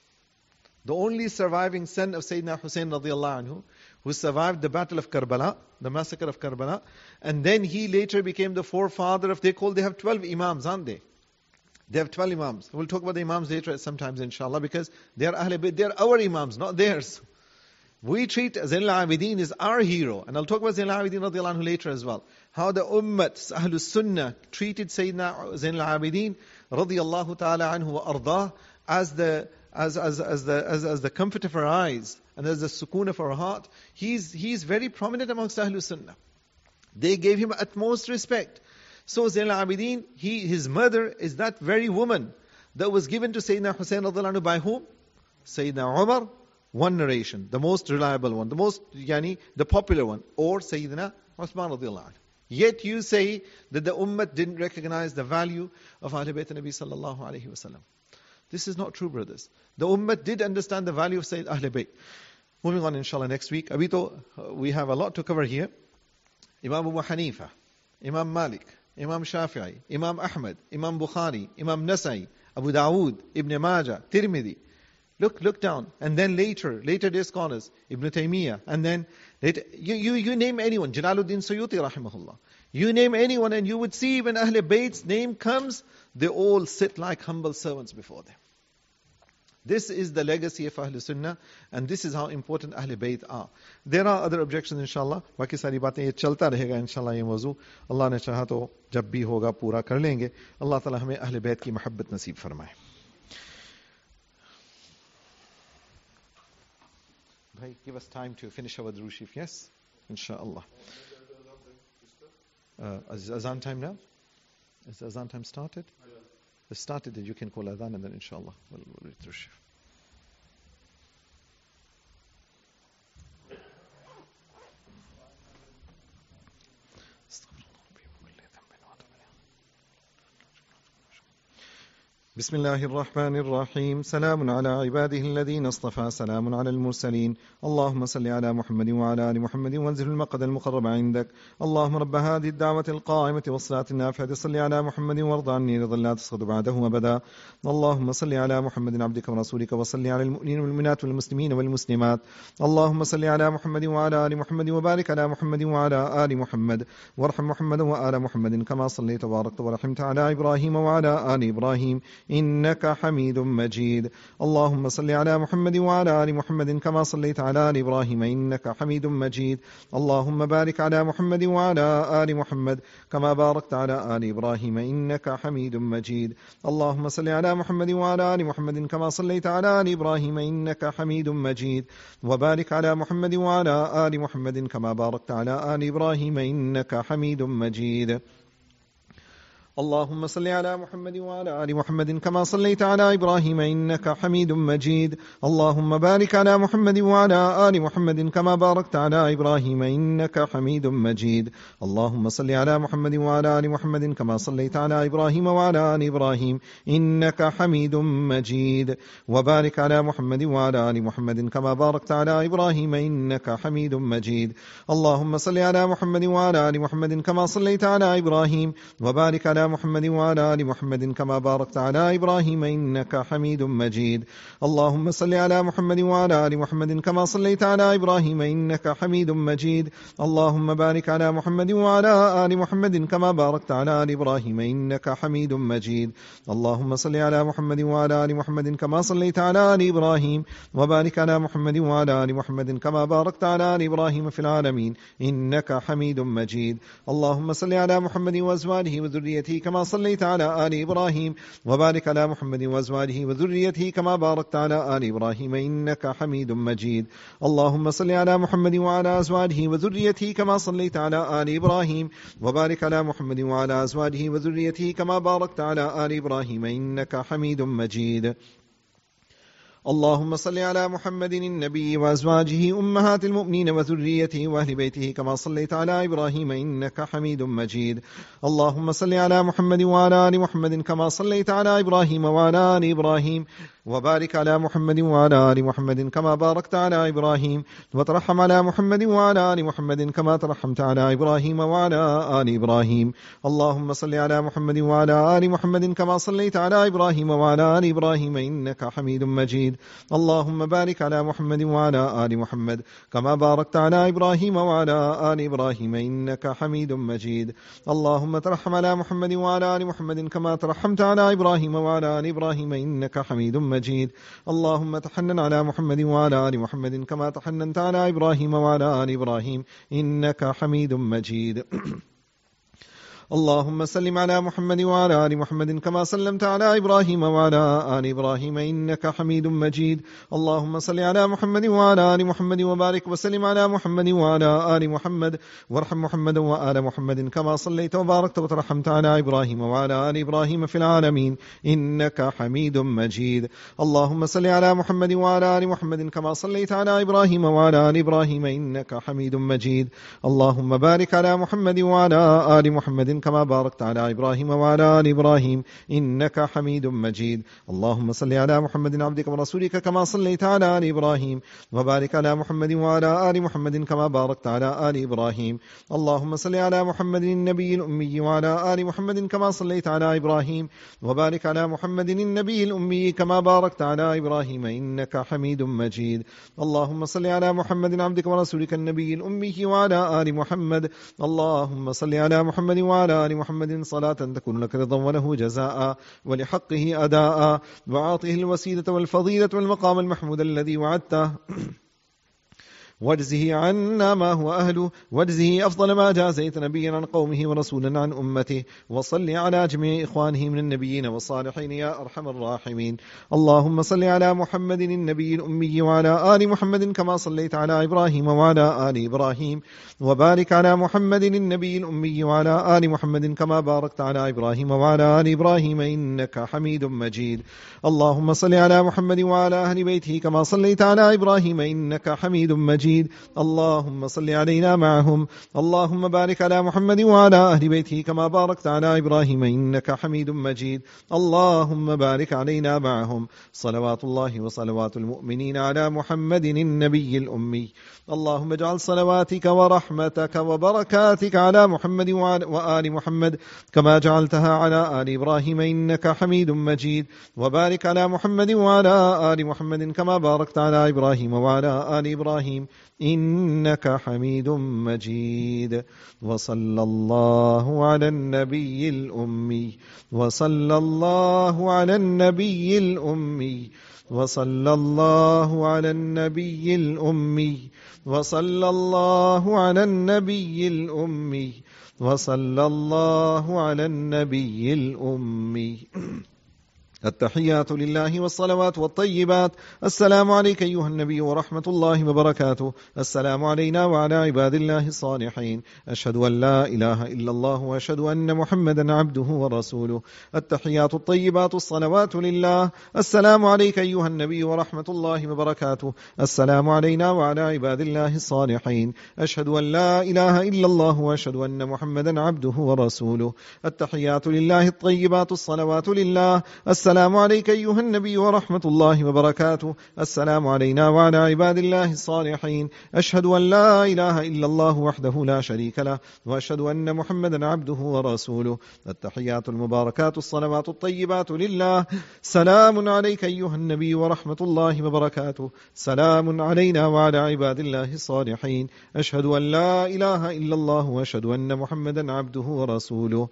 the only surviving son of Sayyidina Hussein radiallahu anhu, who survived the battle of Karbala, the massacre of Karbala, and then he later became the forefather of, they call, they have twelve imams, aren't they? They have twelve imams. We'll talk about the imams later sometimes, inshallah, because they are Ahl Bayt, they are our imams, not theirs. We treat Zainul Abidin as our hero, and I'll talk about Zainul Abidin radiallahu anhu later as well. How the Ummat, Ahlus Sunnah, treated Sayyidina Zainul Abidin radiallahu ta'ala anhu wa ardah as the as as as the as, as the comfort of our eyes and as the sukoon of our heart. He's he's very prominent amongst Ahlus Sunnah. They gave him utmost respect. So Zainul Abidin, he his mother is that very woman that was given to Sayyidina Hussein radiallahu anhu by whom? Sayyidina Umar. One narration, the most reliable one, the most, yani, the popular one, or Sayyidina Uthman radiallahu anhu. Yet you say that the Ummah didn't recognize the value of Ahl Bayt Nabi sallallahu alayhi wa sallam. This is not true, brothers. The Ummah did understand the value of Sayyid Ahl Bayt. Moving on, inshallah, next week. Abito, we have a lot to cover here. Imam Abu Hanifa, Imam Malik, Imam Shafi'i, Imam Ahmad, Imam Bukhari, Imam Nasai, Abu Dawood, Ibn Majah, Tirmidhi. Look, look down. And then later, later day scholars, Ibn Taymiyyah, and then later, you, you, you name anyone, Jalaluddin Suyuti rahimahullah. You name anyone and you would see when Ahl Bayt's name comes, they all sit like humble servants before them. This is the legacy of Ahl Sunnah, and this is how important Ahl Bayt are. There are other objections, inshallah. बाकी सारी बातें ये चलता रहेगा, inshallah ये मौजू. Allah ने चाहा तो जब भी होगा पूरा कर लेंगे. Allah ताला हमें Ahl Bayt की मोहब्बत नसीब फरमाए. Bhai, give us time to finish our Durood, yes? Inshallah. Uh, is Azan time now? Is the Azan time started? It started, then you can call Adhan and then inshallah we'll, we'll read Durood. بسم الله الرحمن الرحيم سلام على عباده الذين اصطفى سلام على المرسلين اللهم صل على محمد وعلى آل محمد وانزل المقعد المقرب عندك اللهم رب هذه الدعوة القائمة والصلاة النافعة صل على محمد وارض عني رضا لا تسخط بعده أبدا اللهم صل على محمد عبدك ورسولك وصل على المؤمنين والمؤمنات والمسلمين والمسلمات اللهم صل على محمد وعلى آل محمد وبارك على محمد وعلى آل محمد وارحم محمد وآل محمد كما صليت وباركت ورحمت على إبراهيم وعلى آل إبراهيم إنك حميد مجيد اللهم صل على محمد وعلى آل محمد كما صليت على آل إبراهيم إنك حميد مجيد اللهم بارك على محمد وعلى آل محمد كما باركت على آل إبراهيم إنك حميد مجيد اللهم صل على محمد وعلى آل محمد كما صليت على آل إبراهيم إنك حميد مجيد وبارك على محمد وعلى آل محمد كما باركت على آل إبراهيم إنك حميد مجيد اللهم صل على محمد وعلى آل محمد كما صليت على إبراهيم إنك حميد مجيد. اللهم بارك على محمد وعلى آل محمد كما باركت على إبراهيم إنك حميد مجيد. اللهم صل على محمد وعلى آل محمد كما صليت على إبراهيم وعلى آل إبراهيم إنك حميد مجيد. وبارك على محمد وعلى آل محمد كما باركت على إبراهيم إنك حميد مجيد. اللهم صل على محمد وعلى آل محمد كما صليت على إبراهيم وبارك على محمد وعلى آل محمد كما باركت على إبراهيم إنك حميد مجيد. اللهم صل على محمد وعلى آل محمد كما صليت على إبراهيم إنك حميد مجيد. اللهم بارك على محمد وعلى آل محمد كما باركت على آل إبراهيم إنك حميد مجيد. اللهم صل على محمد وعلى آل محمد كما صليت على آل إبراهيم وبارك على محمد وعلى آل محمد كما باركت على آل إبراهيم في العالمين إنك حميد مجيد. اللهم صل على محمد وأزواجه وذريته كما صليت على آل إبراهيم وبارك على محمد وأزواجه وذريته كما باركت على آل إبراهيم إنك حميد مجيد. اللهم صل على محمد وعلى أزواجه وذريته كما صليت على آل إبراهيم وبارك على محمد وعلى أزواجه وذريته كما باركت على آل إبراهيم إنك حميد مجيد. اللهم صل على محمد النبي وأزواجه أمهات المؤمنين وذريته وأهل بيته كما صليت على إبراهيم إنك حميد مجيد. اللهم صل على محمد وعلى آل محمد كما صليت على إبراهيم وعلى آل إبراهيم وبارك على محمد وعلى آل محمد كما باركت على إبراهيم وترحم على محمد وعلى آل محمد كما ترحمت على إبراهيم وعلى آل إبراهيم. اللهم صل على محمد وعلى آل محمد كما صليت على إبراهيم وعلى آل إبراهيم إنك حميد مجيد. اللهم بارك على محمد وعلى آل محمد كما باركت على إبراهيم وعلى آل إبراهيم إنك حميد مجيد. اللهم ترحم على محمد وعلى آل محمد كما ترحمت على إبراهيم وعلى آل إبراهيم إنك حميد مجيد. اللهم تحنن على محمد وعلى آل محمد كما تحننت على إبراهيم وعلى آل إبراهيم إنك حميد مجيد. اللهم سلم على محمد وعلى آل محمد كما سلمت على إبراهيم وعلى آل إبراهيم إنك حميد مجيد. اللهم صل على محمد وعلى آل محمد وبارك وسلم على محمد وعلى آل محمد وارحم محمد وآل محمد كما صليت وباركت وترحمت على إبراهيم وعلى آل إبراهيم في العالمين إنك حميد مجيد. اللهم صل على محمد وعلى آل محمد كما صليت على إبراهيم وعلى آل إبراهيم إنك حميد مجيد. اللهم بارك على محمد وعلى آل محمد كما باركت على إبراهيم وعلى آل إبراهيم إنك حميد مجيد. اللهم صل على محمد عبدك ورسولك كما صليت على آل إبراهيم وبارك على محمد وعلى آل محمد كما باركت على آل إبراهيم. اللهم صل على محمد النبي الأمي وعلى آل محمد كما صليت على إبراهيم وبارك على محمد النبي الأمي كما باركت على إبراهيم إنك حميد مجيد. اللهم صل على محمد عبدك ورسولك النبي الأمي وعلى آل محمد. اللهم صل على محمد وعلى آل محمد صلاة تكون لك رضا وله جزاء ولحقه أداء وعاطه الوسيلة والفضيلة والمقام المحمود الذي وعدته واجزه عنا ما هو أهله واجزه أفضل ما جازيت نبيا عن قومه ورسولا عن أمته وصل على جميع إخوانه من النبيين والصالحين يا أرحم الراحمين. اللهم صل على محمد النبي الأمي وعلى آل محمد كما صليت على إبراهيم وعلى آل إبراهيم وبارك على محمد النبي الأمي وعلى آل محمد كما باركت على إبراهيم وعلى آل إبراهيم إنك حميد مجيد. اللهم صل على محمد وعلى أهل بيته كما صليت على إبراهيم إنك حميد مجيد. اللهم صل علينا معهم. اللهم بارك على محمد وعلى أهل بيته كما باركت على إبراهيم إنك حميد مجيد. اللهم بارك علينا معهم. صلوات الله وصلوات المؤمنين على محمد النبي الأمي. اللهم اجعل صلواتك ورحمتك وبركاتك على محمد وآل محمد كما جعلتها على آل إبراهيم إنك حميد مجيد. وبارك على محمد وعلى آل محمد كما باركت على إبراهيم وعلى آل إبراهيم إنك حميد مجيد. وصلى الله على النبي الأمي وصلى الله على النبي الأمي وصلى الله على النبي الأمي وصلى الله على النبي الأمي وصلى الله على النبي الأمي. التحيات لله والصلوات والطيبات. السلام عليك أيها النبي ورحمة الله وبركاته. السلام علينا وعلى عباد الله الصالحين. أشهد أن لا إله إلا الله وأشهد أن محمدا عبده ورسوله. التحيات الطيبات الصلوات لله. السلام عليك أيها النبي ورحمة الله وبركاته. السلام علينا وعلى عباد الله الصالحين. أشهد أن لا إله إلا الله وأشهد أن محمدا عبده ورسوله. التحيات لله الطيبات الصلوات لله. السلام عليك أيها النبي ورحمة الله وبركاته. السلام علينا وعلى عباد الله الصالحين. أشهد أن لا إله إلا الله وحده لا شريك له وأشهد أن محمدا عبده ورسوله. التحيات المباركات الصلوات الطيبات لله. سلام عليك أيها النبي ورحمة الله وبركاته. سلام علينا وعلى عباد الله الصالحين. أشهد أن لا إله إلا الله وأشهد أن محمدا عبده ورسوله.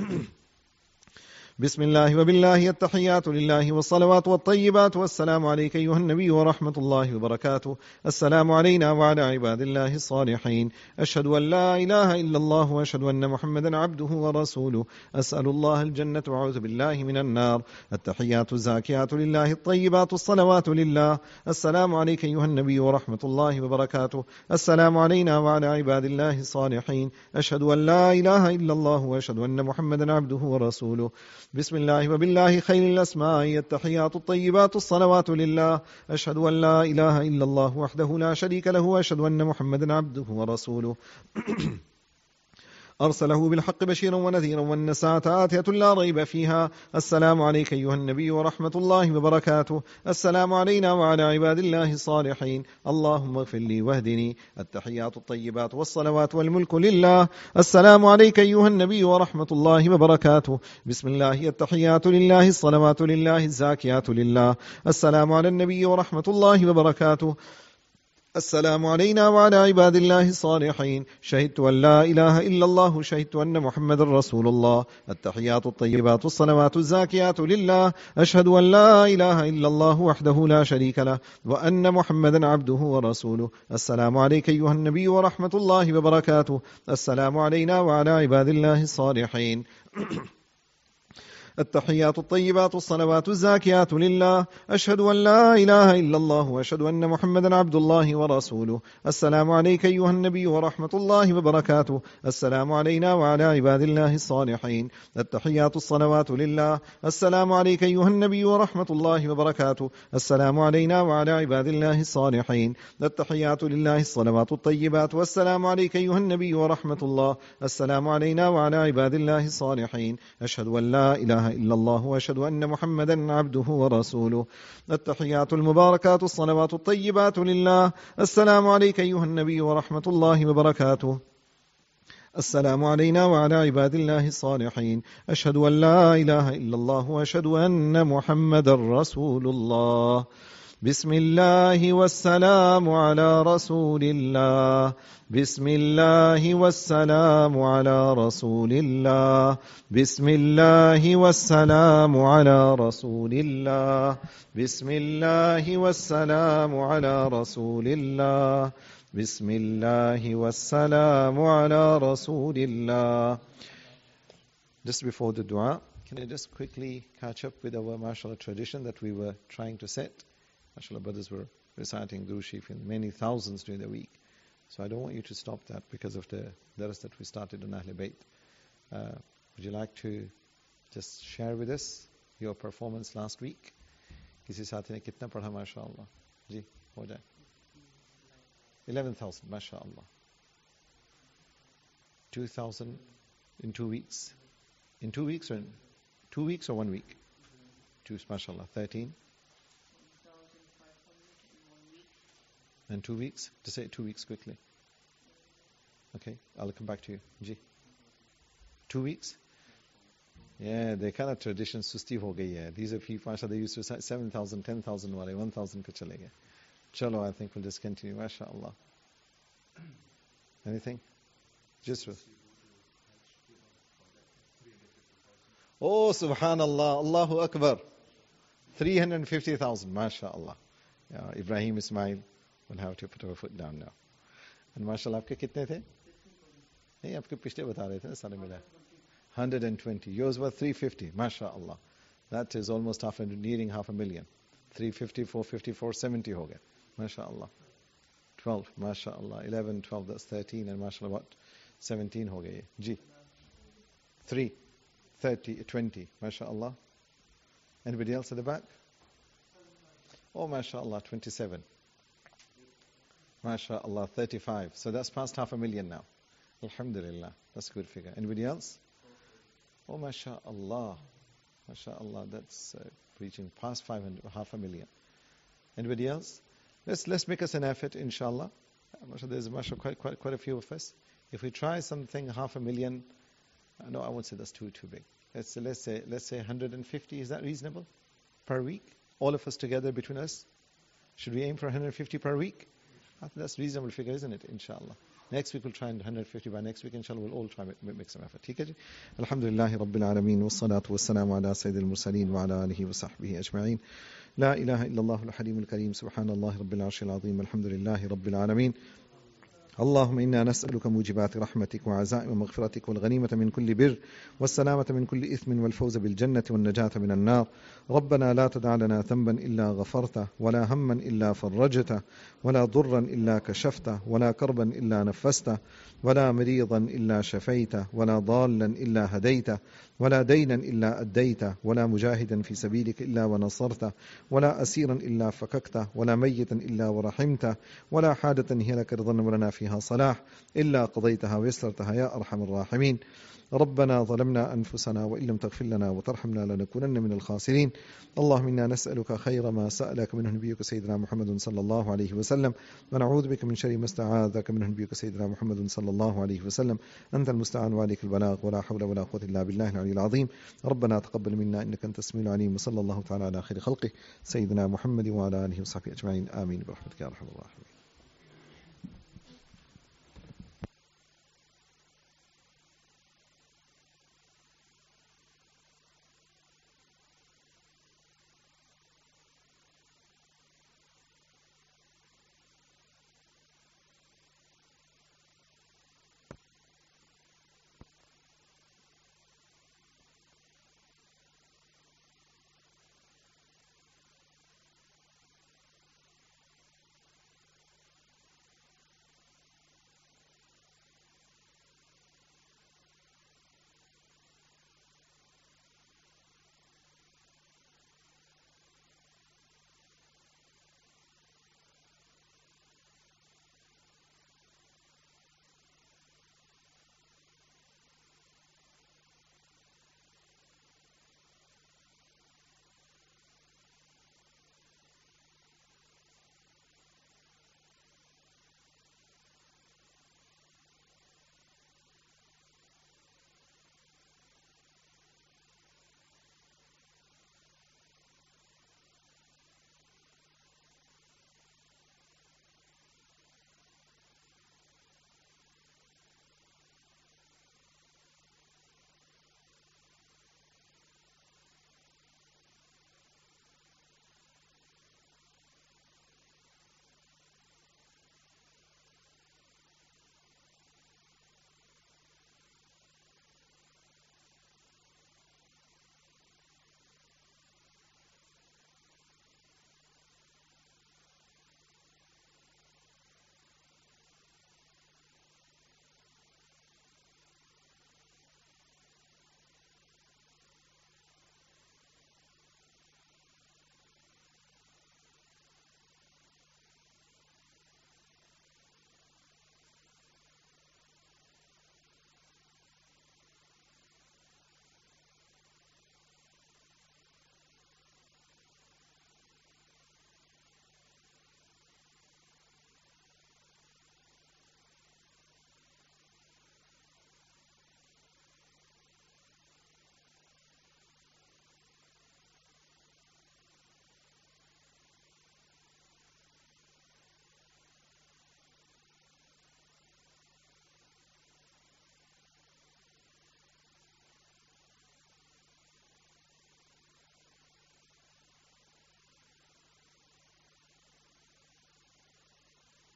بسم الله وبالله. التحيات لله والصلوات والطيبات. والسلام عليك أيها النبي ورحمة الله وبركاته. السلام علينا وعلى عباد الله الصالحين. أشهد أن لا إله إلا الله وأشهد أن محمدا عبده ورسوله. أسأل الله الجنة وأعوذ بالله من النار. التحيات الزاكيات لله الطيبات الصلوات لله. السلام عليك أيها النبي ورحمة الله وبركاته. السلام علينا وعلى عباد الله الصالحين. أشهد أن لا إله إلا الله وأشهد أن محمدا عبده ورسوله. بسم الله وبالله خير الأسماء. التحيات الطيبات الصلوات لله. أشهد أن لا إله إلا الله وحده لا شريك له وأشهد أن محمدا عبده ورسوله. أرسله بالحق بشيرا ونذيرا والنساءة آتية لا ريب فيها. السلام عليك أيها النبي ورحمة الله وبركاته. السلام علينا وعلى عباد الله الصالحين. اللهم اغفر لي واهدني. التحيات الطيبات والصلوات والملك لله. السلام عليك أيها النبي ورحمة الله وبركاته. بسم الله. التحيات لله الصلوات لله الزاكيات لله. السلام على النبي ورحمة الله وبركاته. السلام علينا وعلى عباد الله الصالحين. شهدت أن لا إله إلا الله شهدت أن محمد رسول الله. التحيات الطيبات الصلوات الزاكيات لله. أشهد أن لا إله إلا الله وحده لا شريك له وأن محمدا عبده ورسوله. السلام عليك أيها النبي ورحمة الله وبركاته. السلام علينا وعلى عباد الله الصالحين. التحيات الطيبات الصلوات الزاكيات لله. أشهد أن لا إله إلا الله وأشهد أن محمدا عبد الله ورسوله. السلام عليك أيها النبي ورحمة الله وبركاته. السلام علينا وعلى عباد الله الصالحين. التحيات الصلوات لله. السلام عليك أيها النبي ورحمة الله وبركاته. السلام علينا وعلى عباد الله الصالحين. التحيات لله الصلوات الطيبات. والسلام عليك أيها النبي ورحمة الله. السلام علينا وعلى عباد الله الصالحين. أشهد أن لا إله إلا الله وأشهد أن محمدا عبده ورسوله. التحيات المباركات الصلوات الطيبات لله. السلام عليك أيها النبي ورحمة الله وبركاته. السلام علينا وعلى عباد الله الصالحين. أشهد أن لا إله إلا الله وأشهد أن محمدا رسول الله. بسم الله والسلام على رسول الله. بسم الله والسلام على رسول الله. بسم الله والسلام على رسول الله. بسم الله والسلام على رسول الله. بسم الله والسلام على رسول الله. Just before the dua, can I just quickly catch up with our mashallah tradition that we were trying to set? MashaAllah, brothers were reciting Duru Sharif in many thousands during the week. So I don't want you to stop that because of the daras that we started on Ahl Bayt. Uh, would you like to just share with us your performance last week? किसी साथी ने कितना पढ़ा माशाअल्लाह? जी हो जाए. eleven thousand, mashallah. two thousand in two weeks. In two weeks or in two weeks or one week? Two, mashallah. thirteen. And two weeks? To say two weeks quickly. Okay, I'll come back to you. Ji. Two weeks? Yeah, they kind of traditions susti ho gayi hai. These are people, they used to say seven thousand, ten thousand wale, one thousand ka chale gaye. Chalo, I think we'll just continue. MashaAllah. Anything? Just with. Oh, subhanallah. Allahu Akbar. three hundred fifty thousand. MashaAllah. Yeah, Ibrahim Ismail. We'll have to put our foot down now. And mashallah, आपके कितने थे? नहीं, आपके पिछले बता रहे थे ना सारे मिला. one hundred twenty. Yours were three hundred fifty. MashaAllah. That is almost half a, nearing half a million. three fifty, four fifty, four seventy ho gaya. MashaAllah. twelve, MashaAllah. eleven, twelve, that's thirteen, and MashaAllah what? seventeen ho gaya. Ji. three, thirty, twenty. MashaAllah. Anybody else at the back? Oh, MashaAllah, twenty-seven. MashaAllah, thirty-five. So that's past half a million now. Alhamdulillah. That's a good figure. Anybody else? Oh, MashaAllah. MashaAllah, that's uh, reaching past five hundred, half a million. Anybody else? Let's let's make us an effort, inshallah. There's mashallah, quite, quite, quite a few of us. If we try something half a million, uh, no, I won't say that's too too big. Let's say, let's say let's say one hundred fifty. Is that reasonable per week? All of us together between us. Should we aim for one hundred fifty per week? I think that's a reasonable figure, isn't it? Inshallah. Next week we'll try one hundred fifty. By next week, inshallah, we'll all try to make some effort. Okay? Alhamdulillahi Rabbil Alameen. Wassalatu wassalamu ala Sayyidil Mursaleen wa ala alihi wa sahbihi ajma'in. La ilaha illallah al-Halim al-Kareem. Subhanallah Rabbil Arshil Azim. Alhamdulillahi Rabbil Alameen. اللهم إنا نسألك موجبات رحمتك وعزائم مغفرتك والغنيمة من كل بر والسلامة من كل إثم والفوز بالجنة والنجاة من النار. ربنا لا تدع لنا ذنبا إلا غفرته ولا هما إلا فرجته ولا ضرا إلا كشفته ولا كربا إلا نفسته ولا مريضا إلا شفيته ولا ضالا إلا هديته ولا دينا إلا أديته ولا مجاهدا في سبيلك إلا ونصرته ولا أسيرا إلا فككته ولا ميتا إلا ورحمته ولا حاجة هي لك رضا ولنا فيها صلاح إلا قضيتها ويسرتها يا أرحم الراحمين. ربنا ظلمنا أنفسنا وإن لم تغفر لنا وترحمنا لنكونن من الخاسرين. اللهم إنا نسألك خير ما سألك منه نبيك سيدنا محمد صلى الله عليه وسلم ونعوذ بك من شر ما استعاذك منه نبيك سيدنا محمد صلى الله عليه وسلم. أنت المستعان وعليك البلاغ ولا حول ولا قوة إلا بالله العلي العظيم. ربنا تقبل منا إنك أنت السميع العليم. وصلى الله تعالى على خير خلقه سيدنا محمد وعلى آله وصحبه أجمعين. آمين برحمتك يا أرحم الراحمين.